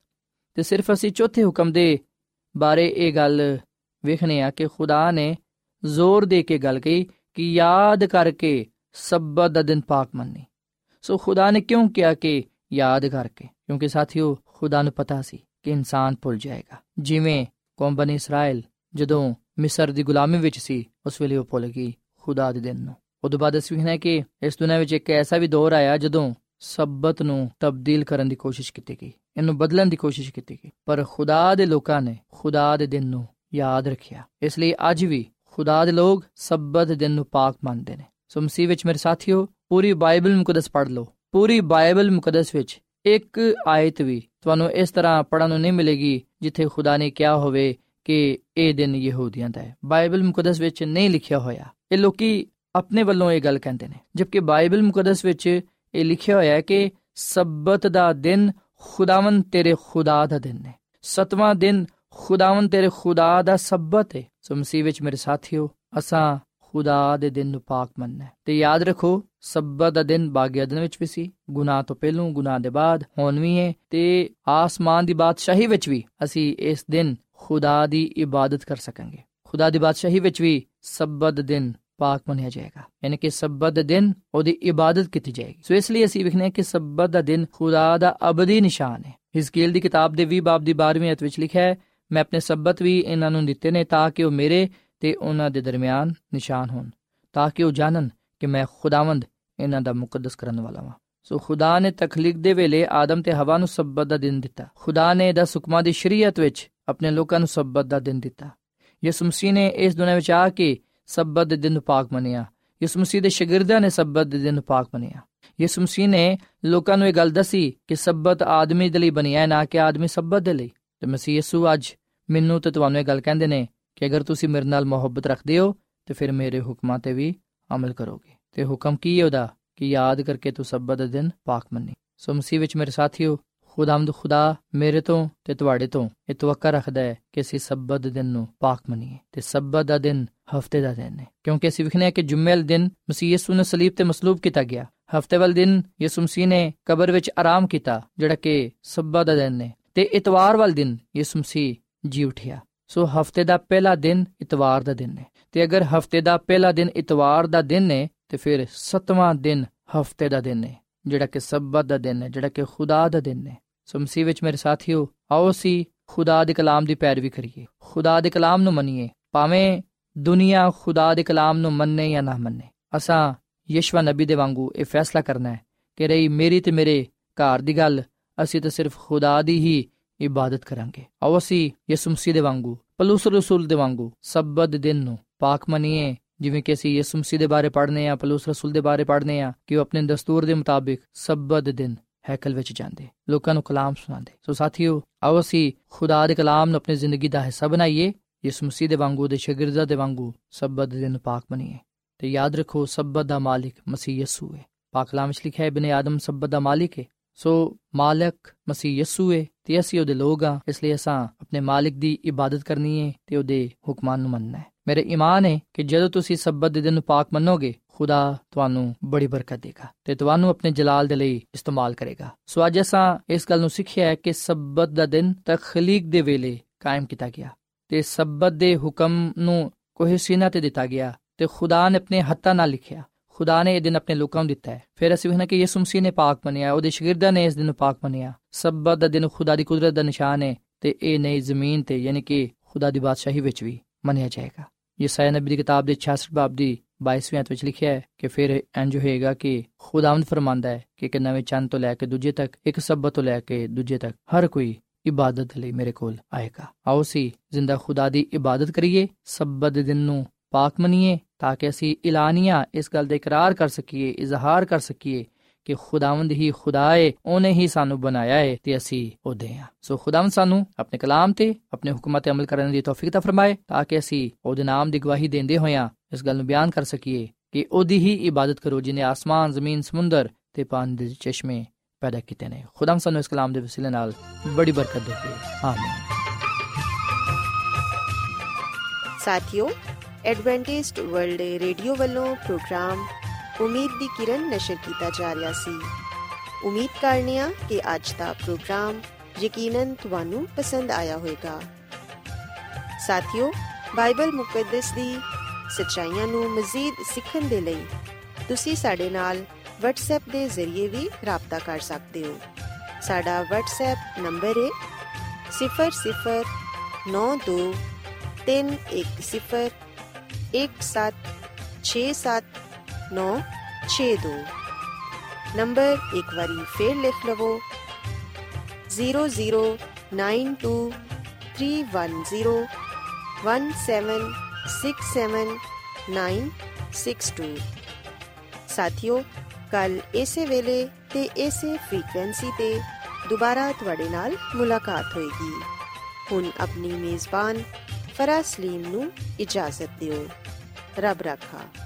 ਤੇ ਸਿਰਫ ਅਸੀਂ ਚੌਥੇ ਹੁਕਮ ਦੇ ਬਾਰੇ ਇਹ ਗੱਲ ਵੇਖਣੇ ਆ ਕਿ ਖੁਦਾ ਨੇ ਜ਼ੋਰ ਦੇ ਕੇ ਗੱਲ ਕਹੀ ਕਿ ਯਾਦ ਕਰਕੇ ਸਬਤ ਦਾ ਦਿਨ ਪਾਕ ਮੰਨੇ। ਸੋ ਖੁਦਾ ਨੇ ਕਿਉਂ ਕਿਹਾ ਕਿ ਯਾਦ ਕਰਕੇ? ਕਿਉਂਕਿ ਸਾਥੀਓ, ਖੁਦਾ ਨੂੰ ਪਤਾ ਸੀ ਕਿ ਇਨਸਾਨ ਭੁੱਲ ਜਾਏਗਾ। ਜਿਵੇਂ ਕੌਮ ਬਨੀ ਇਸਰਾਇਲ ਜਦੋਂ ਮਿਸਰ ਦੀ ਗੁਲਾਮੀ ਵਿੱਚ ਸੀ, ਉਸ ਵੇਲੇ ਉਹ ਭੁੱਲ ਗਈ ਖੁਦਾ ਦੇ ਦਿਨ ਨੂੰ। ਉਦੋਂ ਬਾਅਦ ਅਸੀਂ ਵੇਖਣਾ ਕਿ ਇਸ ਦੁਨੀਆਂ ਵਿੱਚ ਇੱਕ ਐਸਾ ਵੀ ਦੌਰ ਆਇਆ ਜਦੋਂ ਸਬਤ ਨੂੰ ਤਬਦੀਲ ਕਰਨ ਦੀ ਕੋਸ਼ਿਸ਼ ਕੀਤੀ ਗਈ, ਇਹਨੂੰ ਬਦਲਣ ਦੀ ਕੋਸ਼ਿਸ਼ ਕੀਤੀ ਗਈ, ਪਰ ਖੁਦਾ ਦੇ ਲੋਕਾਂ ਨੇ ਖੁਦਾ ਦੇ ਦਿਨ ਨੂੰ ਯਾਦ ਰੱਖਿਆ। ਇਸ ਲਈ ਅੱਜ ਵੀ ਖੁਦਾ ਦੇ ਲੋਕ ਸਬਤ ਦੇ ਦਿਨ ਨੂੰ ਪਾਕ ਮੰਨਦੇ ਨੇ। ਸੋ ਮਸੀਹ ਵਿੱਚ ਮੇਰੇ ਸਾਥੀਓ, ਪੂਰੀ ਬਾਈਬਲ ਮੁਕੱਦਸ ਪੜ੍ਹ ਲਓ। ਪੂਰੀ ਬਾਈਬਲ ਮੁਕੱਦਸ ਵਿੱਚ ਇੱਕ ਆਇਤ ਵੀ ਤੁਹਾਨੂੰ ਇਸ ਤਰ੍ਹਾਂ ਪੜ੍ਹਨ ਨੂੰ ਨਹੀਂ ਮਿਲੇਗੀ ਜਿੱਥੇ ਖੁਦਾ ਨੇ ਕਿਹਾ ਹੋਵੇ ਕਿ ਇਹ ਦਿਨ ਯਹੂਦੀਆਂ ਦਾ ਹੈ। ਬਾਈਬਲ ਮੁਕੱਦਸ ਵਿੱਚ ਨਹੀਂ ਲਿਖਿਆ ਹੋਇਆ। ਇਹ ਲੋਕੀ ਆਪਣੇ ਵੱਲੋਂ ਇਹ ਗੱਲ ਕਹਿੰਦੇ ਨੇ, ਜਦਕਿ ਬਾਈਬਲ ਮੁਕੱਦਸ ਵਿੱਚ ਇਹ ਲਿਖਿਆ ਹੋਇਆ ਹੈ ਕਿ ਸਬਤ ਦਾ ਦਿਨ ਖੁਦਾਵੰਦ ਤੇਰੇ ਖੁਦਾ ਦਾ ਦਿਨ ਹੈ। ਸੱਤਵਾਂ ਦਿਨ ਖੁਦਾਵੰਦ ਤੇਰੇ ਖੁਦਾ ਦਾ ਸਬਤ ਹੈ। ਸੋ ਮਸੀਹ ਵਿੱਚ ਮੇਰੇ ਸਾਥੀਓ, ਅਸਾਂ ਖੁਦਾ ਦੇ ਦਿਨ ਨੂੰ ਪਾਕ ਮੰਨਣਾ ਤੇ ਯਾਦ ਰੱਖੋ, ਸਬਤ ਦਾ ਦਿਨ ਬਾਗੀ ਅਦਨ ਵਿੱਚ ਵੀ ਸੀ, ਗੁਨਾਹ ਤੋਂ ਪਹਿਲੋਂ, ਗੁਨਾਹ ਦੇ ਬਾਅਦ, ਹੁਣ ਵੀ ਹੈ ਤੇ ਆਸਮਾਨ ਦੀ ਬਾਦਸ਼ਾਹੀ ਵਿੱਚ ਵੀ ਅਸੀਂ ਇਸ ਦਿਨ ਖੁਦਾ ਦੀ ਇਬਾਦਤ ਕਰ ਸਕਾਂਗੇ। ਖੁਦਾ ਦੀ ਬਾਦਸ਼ਾਹੀ ਵਿੱਚ ਵੀ ਸਬਤ ਦਿਨ ਪਾਕ ਮੰਨਿਆ ਜਾਏਗਾ, ਯਾਨੀ ਕਿ ਸਬਤ ਦੇ ਦਿਨ ਉਹਦੀ ਇਬਾਦਤ ਕੀਤੀ ਜਾਏਗੀ। ਸੋ ਇਸ ਲਈ ਅਸੀਂ ਵੇਖਨੇ ਕਿ ਸਬਤ ਦਾ ਦਿਨ ਖੁਦਾ ਦਾ ਅਬਦੀ ਨਿਸ਼ਾਨ ਹੈ। ਹਿਜ਼ਕੀਲ ਦੀ ਕਿਤਾਬ ਦੇ ਵੀਹ ਬਾਬ ਦੀ ਬਾਰ੍ਹਵੀਂ ਆਇਤ ਵਿੱਚ ਲਿਖਿਆ ਹੈ, ਮੈਂ ਆਪਣੇ ਸਬਤ ਵੀ ਇਹਨਾਂ ਨੂੰ ਦਿੱਤੇ ਨੇ ਤਾਂ ਕਿ ਉਹ ਮੇਰੇ ਤੇ ਉਹਨਾਂ ਦੇ ਦਰਮਿਆਨ ਨਿਸ਼ਾਨ ਹੋਣ, ਤਾਂ ਕਿ ਉਹ ਜਾਣਨ ਕਿ ਮੈਂ ਖੁਦਾਵੰਦ ਇਹਨਾਂ ਦਾ ਮੁਕੱਦਸ ਕਰਨ ਵਾਲਾ ਹਾਂ। ਸੋ ਖੁਦਾ ਨੇ ਤਖਲੀਕ ਦੇ ਵੇਲੇ ਆਦਮ ਤੇ ਹਵਾ ਨੂੰ ਸਬਤ ਦਾ ਦਿਨ ਦਿੱਤਾ। ਖੁਦਾ ਨੇ ਦਸ ਹੁਕਮਾਂ ਦੀ ਸ਼ਰੀਅਤ ਵਿੱਚ ਆਪਣੇ ਲੋਕਾਂ ਨੂੰ ਸਬਤ ਦਾ ਦਿਨ ਦਿੱਤਾ। ਯਿਸੂ ਮਸੀਹ ਨੇ ਇਸ ਦੁਨੀਆਂ ਵਿੱਚ ਆ ਕੇ ਸਬਤ ਦੇ ਦਿਨ ਨੂੰ ਪਾਕ ਮੰਨਿਆ। ਯਿਸੂ ਮਸੀਹ ਦੇ ਸ਼ਾਗਿਰਦਾਂ ਨੇ ਸਬਤ ਦੇ ਦਿਨ ਨੂੰ ਪਾਕ ਮੰਨਿਆ। ਯਿਸੂ ਮਸੀਹ ਨੇ ਲੋਕਾਂ ਨੂੰ ਇਹ ਗੱਲ ਦੱਸੀ ਕਿ ਸਬਤ ਆਦਮੀ ਦੇ ਲਈ ਬਣਿਆ ਹੈ, ਨਾ ਕਿ ਆਦਮੀ ਸਬਤ ਦੇ ਲਈ। ਤੇ ਮਸੀਹ ਯਿਸੂ ਅੱਜ ਮੈਨੂੰ ਤੇ ਤੁਹਾਨੂੰ ਇਹ ਗੱਲ ਕਹਿੰਦੇ ਨੇ ਕਿ ਅਗਰ ਤੁਸੀਂ ਮੇਰੇ ਨਾਲ ਮੁਹੱਬਤ ਰੱਖਦੇ ਹੋ ਤੇ ਫਿਰ ਮੇਰੇ ਹੁਕਮਾਂ ਤੇ ਵੀ ਅਮਲ ਕਰੋਗੇ। ਤੇ ਹੁਕਮ ਕੀ ਹੈ ਉਹਦਾ? ਕਿ ਯਾਦ ਕਰਕੇ ਤੂੰ ਸਬਤ ਦਾ ਦਿਨ ਪਾਕ ਮੰਨੀ। ਸੋ ਮਸੀਹ ਵਿੱਚ ਮੇਰੇ ਸਾਥੀਓ, ਖੁਦਾਵੰਦ ਖੁਦਾ ਮੇਰੇ ਤੋਂ ਤੇ ਤੁਹਾਡੇ ਤੋਂ ਇਹ ਤਵੱਕਾ ਰੱਖਦਾ ਹੈ ਕਿ ਅਸੀਂ ਸਬਤ ਦੇ ਦਿਨ ਨੂੰ ਪਾਕ ਮੰਨੀਏ। ਤੇ ਸਬਤ ਦਾ ਦਿਨ ਹਫਤੇ ਦਾ ਦਿਨ ਹੈ, ਕਿਉਂਕਿ ਅਸੀਂ ਵਿਖਨੇ ਕਿ ਜੁਮੇ ਵਾਲੇ ਦਿਨ ਮਸੀਹ ਯਿਸੂ ਨੂੰ ਸਲੀਬ ਤੇ ਮਸਲੂਬ ਕੀਤਾ ਗਿਆ। ਹਫਤੇ ਵਾਲੇ ਦਿਨ ਯਿਸੂ ਮਸੀਹ ਨੇ ਕਬਰ ਵਿੱਚ ਆਰਾਮ ਕੀਤਾ, ਜਿਹੜਾ ਕਿ ਸਬਤ ਦਾ ਦਿਨ ਹੈ। ਤੇ ਇਤਵਾਰ ਵਾਲੇ ਦਿਨ ਯਿਸੂ ਮਸੀਹ ਜੀ ਉਠਿਆ। ਸੋ ਹਫਤੇ ਦਾ ਪਹਿਲਾ ਦਿਨ ਇਤਵਾਰ ਦਾ ਦਿਨ ਹੈ। ਤੇ ਅਗਰ ਹਫਤੇ ਦਾ ਪਹਿਲਾ ਦਿਨ ਇਤਵਾਰ ਦਾ ਦਿਨ ਹੈ ਤੇ ਫਿਰ ਸੱਤਵਾਂ ਦਿਨ ਹਫਤੇ ਦਾ ਦਿਨ ਹੈ, ਜਿਹੜਾ ਕਿ ਸਬਤ ਦਾ ਦਿਨ ਹੈ, ਜਿਹੜਾ ਕਿ ਖੁਦਾ ਦਾ ਦਿਨ ਹੈ। ਸੋ ਮਸੀਹ ਵਿੱਚ ਮੇਰੇ ਸਾਥੀਓ, ਆਓ ਅਸੀਂ ਖੁਦਾ ਦੇ ਕਲਾਮ ਦੀ ਪੈਰਵੀ ਕਰੀਏ, ਖੁਦਾ ਦੇ ਕਲਾਮ ਨੂੰ ਮੰਨੀਏ, ਭਾਵੇਂ ਦੁਨੀਆ ਖੁਦਾ ਦੇ ਕਲਾਮ ਨੂੰ ਮੰਨੇ ਜਾਂ ਨਾ ਮੰਨੇ। ਅਸਾਂ ਯਿਸ਼ਵਾ ਨਬੀ ਦੇ ਵਾਂਗੂ ਇਹ ਫੈਸਲਾ ਕਰਨਾ ਹੈ ਕਿ ਰਹੀ ਮੇਰੀ ਤੇ ਮੇਰੇ ਘਰ ਦੀ ਗੱਲ, ਅਸੀਂ ਤਾਂ ਸਿਰਫ ਖੁਦਾ ਦੀ ਹੀ ਇਬਾਦਤ ਕਰਾਂਗੇ। ਆਓ ਅਸੀਂ ਯਿਸੂ ਮਸੀਹ ਦੇ ਵਾਂਗੂ, ਪਲੂਸ ਰਸੂਲ ਦੇ ਵਾਂਗੂ ਸਬਤ ਦੇ ਦਿਨ ਨੂੰ ਪਾਕ ਮੰਨੀਏ, ਜਿਵੇਂ ਕਿ ਅਸੀਂ ਯਿਸੂ ਮਸੀਹ ਦੇ ਬਾਰੇ ਪੜ੍ਹਨੇ ਆ, ਪਲੂਸ ਰਸੂਲ ਦੇ ਬਾਰੇ ਪੜ੍ਹਨੇ ਆ ਕਿ ਉਹ ਆਪਣੇ ਦਸਤੂਰ ਦੇ ਮੁਤਾਬਿਕ ਸਬਤ ਦੇ ਦਿਨ ਹੈਕਲ ਵਿੱਚ ਜਾਂਦੇ, ਲੋਕਾਂ ਨੂੰ ਕਲਾਮ ਸੁਣਾਉਂਦੇ। ਸੋ ਸਾਥੀਓ, ਆਓ ਅਸੀਂ ਖੁਦਾ ਦੇ ਕਲਾਮ ਨੂੰ ਆਪਣੀ ਜ਼ਿੰਦਗੀ ਦਾ ਹਿੱਸਾ ਬਣਾਈਏ, ਯਿਸੂ ਮਸੀਹ ਦੇ ਵਾਂਗੂ, ਦੇ ਸ਼ਾਗਿਰਦਾਂ ਦੇ ਵਾਂਗੂ ਸਬਤ ਦੇ ਦਿਨ ਪਾਕ ਮੰਨੀਏ। ਤੇ ਯਾਦ ਰੱਖੋ, ਸਬਤ ਦਾ ਮਾਲਿਕ ਮਸੀਹ ਯਿਸੂ ਹੈ। ਪਾਕ ਕਲਾਮ ਵਿੱਚ ਲਿਖਿਆ ਹੈ, ਬਿਨੇ ਆਦਮ ਸਬਤ ਦਾ ਮਾਲਿਕ ਹੈ। ਸੋ ਮਾਲਕ ਮਸੀਹ ਯਿਸੂ ਹੈ ਤੇ ਅਸੀਂ ਉਹਦੇ ਲੋਕ ਹਾਂ। ਇਸ ਲਈ ਅਸਾਂ ਆਪਣੇ ਮਾਲਿਕ ਦੀ ਇਬਾਦਤ ਕਰਨੀ ਹੈ ਤੇ ਉਹਦੇ ਹੁਕਮਾਂ ਨੂੰ ਮੰਨਣਾ ਹੈ। ਮੇਰੇ ਈਮਾਨ ਹੈ ਕਿ ਜਦੋਂ ਤੁਸੀਂ ਸਬਤ ਦੇ ਦਿਨ ਨੂੰ ਪਾਕ ਮੰਨੋਗੇ, ਖੁਦਾ ਤੁਹਾਨੂੰ ਬੜੀ ਬਰਕਤ ਦੇਗਾ ਤੇ ਤੁਹਾਨੂੰ ਆਪਣੇ ਜਲਾਲ ਦੇ ਲਈ ਇਸਤੇਮਾਲ ਕਰੇਗਾ। ਸੋ ਅੱਜ ਅਸਾਂ ਇਸ ਗੱਲ ਨੂੰ ਸਿੱਖਿਆ ਹੈ ਕਿ ਸਬਤ ਦਾ ਦਿਨ ਤਖਲੀਕ ਦੇ ਵੇਲੇ ਕਾਇਮ ਕੀਤਾ ਗਿਆ ਤੇ ਸਬਤ ਦੇ ਹੁਕਮ ਨੂੰ ਕੋਈ ਸੀਨਾ ਤੇ ਦਿੱਤਾ ਗਿਆ ਤੇ ਖੁਦਾ ਨੇ ਆਪਣੇ ਹੱਥਾਂ ਨਾਲ ਲਿਖਿਆ। ਖੁਦਾ ਨੇ ਇਹ ਦਿਨ ਆਪਣੇ ਲੋਕਾਂ ਨੂੰ ਦਿੱਤਾ ਹੈ। ਫਿਰ ਅਸੀਂ ਵੇਖਣਾ ਕਿ ਯਿਸੂ ਮਸੀਹ ਨੇ ਪਾਕ ਮੰਨਿਆ, ਉਹਦੇ ਸ਼ਾਗਿਰਦਾਂ ਨੇ ਇਸ ਦਿਨ ਨੂੰ ਪਾਕ ਮੰਨਿਆ। ਸਬਤ ਦਾ ਦਿਨ ਖੁਦਾ ਦੀ ਕੁਦਰਤ ਦਾ ਨਿਸ਼ਾਨ ਹੈ ਤੇ ਇਹ ਨਈ ਜ਼ਮੀਨ ਤੇ ਯਾਨੀ ਕਿ ਖੁਦਾ ਦੀ ਬਾਦਸ਼ਾਹੀ ਵਿੱਚ ਵੀ ਮੰਨਿਆ ਜਾਏਗਾ। ਯਸਾਇਆ ਨਬੀ ਦੀ ਕਿਤਾਬ ਦੇ ਛਿਆਸਠ ਬਾਬ ਦੀ ਬਾਈਸਵੀਂ ਆਇਤ ਵਿੱਚ ਲਿਖਿਆ ਹੈ ਕਿ ਫਿਰ ਇੰਜ ਹੋਏਗਾ ਕਿ ਖੁਦਾਵੰਦ ਫਰਮਾਂਦਾ ਹੈ ਕਿ ਇੱਕ ਨਵੇਂ ਚੰਨ ਤੋਂ ਲੈ ਕੇ ਦੂਜੇ ਤੱਕ, ਇੱਕ ਸਬਤ ਤੋਂ ਲੈ ਕੇ ਦੂਜੇ ਤੱਕ ਹਰ ਕੋਈ ਇਬਾਦਤ ਲਈ ਮੇਰੇ ਕੋਲ ਆਏਗਾ। ਆਓ ਅਸੀਂ ਜ਼ਿੰਦਾ ਖੁਦਾ ਦੀ ਇਬਾਦਤ ਕਰੀਏ, ਸਬਤ ਦੇ ਦਿਨ ਨੂੰ ਪਾਕ ਮੰਨੀਏ ਤਾਂ ਕਿ ਅਸੀਂ ਇਲਾਨੀਆਂ ਇਸ ਗੱਲ ਦਾ ਇਕਰਾਰ ਕਰ ਸਕੀਏ, ਇਜ਼ਹਾਰ ਕਰ ਸਕੀਏ ਕਿ ਖੁਦਾਵੰਦ ਹੀ ਖੁਦਾ ਏ, ਉਹਨੇ ਹੀ ਸਾਨੂੰ ਬਣਾਇਆ ਏ ਤੇ ਅਸੀਂ ਉਹਦੇ ਹਾਂ। ਸੋ ਖੁਦਾਵੰਦ ਸਾਨੂੰ ਆਪਣੇ ਕਲਾਮ ਤੇ ਆਪਣੇ ਹੁਕਮਾਂ ਤੇ ਅਮਲ ਕਰਨ ਦੀ ਤੌਫੀਕ ਤਾ ਫਰਮਾਏ ਤਾਂ ਕਿ ਅਸੀਂ ਉਹਦੇ ਨਾਮ ਦੀ ਗਵਾਹੀ ਦਿੰਦੇ ਹੋਇਆਂ ਇਸ ਗੱਲ ਨੂੰ ਬਿਆਨ ਕਰ ਸਕੀਏ ਕਿ ਉਹਦੀ ਹੀ ਇਬਾਦਤ ਕਰੋ ਜਿਹਨੇ ਆਸਮਾਨ, ਜ਼ਮੀਨ, ਸਮੁੰਦਰ ਤੇ ਪਾਣੀ ਦੇ ਚਸ਼ਮੇ ਪੈਦਾ ਕੀਤੇ ਨੇ। ਖੁਦਾਵੰਦ ਸਾਨੂੰ ਇਸ ਕਲਾਮ ਦੇ ਵਸੀਲੇ ਨਾਲ ਬੜੀ ਬਰਕਤ ਦੇਵੇ। ਆਮੀਨ। ਸਾਥੀਓ, ਐਡਵੈਂਟਿਸਟ ਵਰਲਡ ਰੇਡੀਓ ਵੱਲੋਂ ਪ੍ਰੋਗਰਾਮ ਉਮੀਦ ਦੀ ਕਿਰਨ ਨਸ਼ਰ ਕੀਤਾ ਜਾ ਰਿਹਾ ਸੀ। ਉਮੀਦ ਕਰਨੇ ਆ ਕਿ ਅੱਜ ਦਾ ਪ੍ਰੋਗਰਾਮ ਯਕੀਨਨ ਤੁਹਾਨੂੰ ਪਸੰਦ ਆਇਆ ਹੋਵੇਗਾ। ਸਾਥੀਓ, ਬਾਈਬਲ ਮੁਕੱਦਸ ਦੀ ਸੱਚਾਈਆਂ ਨੂੰ ਮਜ਼ੀਦ ਸਿੱਖਣ ਦੇ ਲਈ ਤੁਸੀਂ ਸਾਡੇ ਨਾਲ WhatsApp ਦੇ ਜ਼ਰੀਏ ਵੀ ਰਾਬਤਾ ਕਰ ਸਕਦੇ ਹੋ। ਸਾਡਾ WhatsApp ਨੰਬਰ ਹੈ ਸਿਫਰ ਸਿਫਰ ਨੌ ਦੋ ਤਿੰਨ ਇੱਕ ਸਿਫਰ ਇੱਕ ਸੱਤ ਛੇ ਸੱਤ ਨੌ ਛੇ ਦੋ। ਨੰਬਰ ਇੱਕ ਵਾਰੀ ਫੇਰ ਲਿਖ ਲਵੋ zero zero nine two three one zero one seven six seven nine six two. ਸਾਥੀਓ, ਕੱਲ ਇਸੇ ਵੇਲੇ ਤੇ ਇਸੇ ਫ੍ਰੀਕਵੈਂਸੀ ਤੇ ਦੁਬਾਰਾ ਤੁਹਾਡੇ ਨਾਲ ਮੁਲਾਕਾਤ ਹੋਏਗੀ। ਹੁਣ ਆਪਣੀ ਮੇਜ਼ਬਾਨ ਫਰਾਜ਼ ਸਲੀਮ ਨੂੰ ਇਜਾਜ਼ਤ ਦਿਓ। ਰੱਬ ਰਾਖਾ।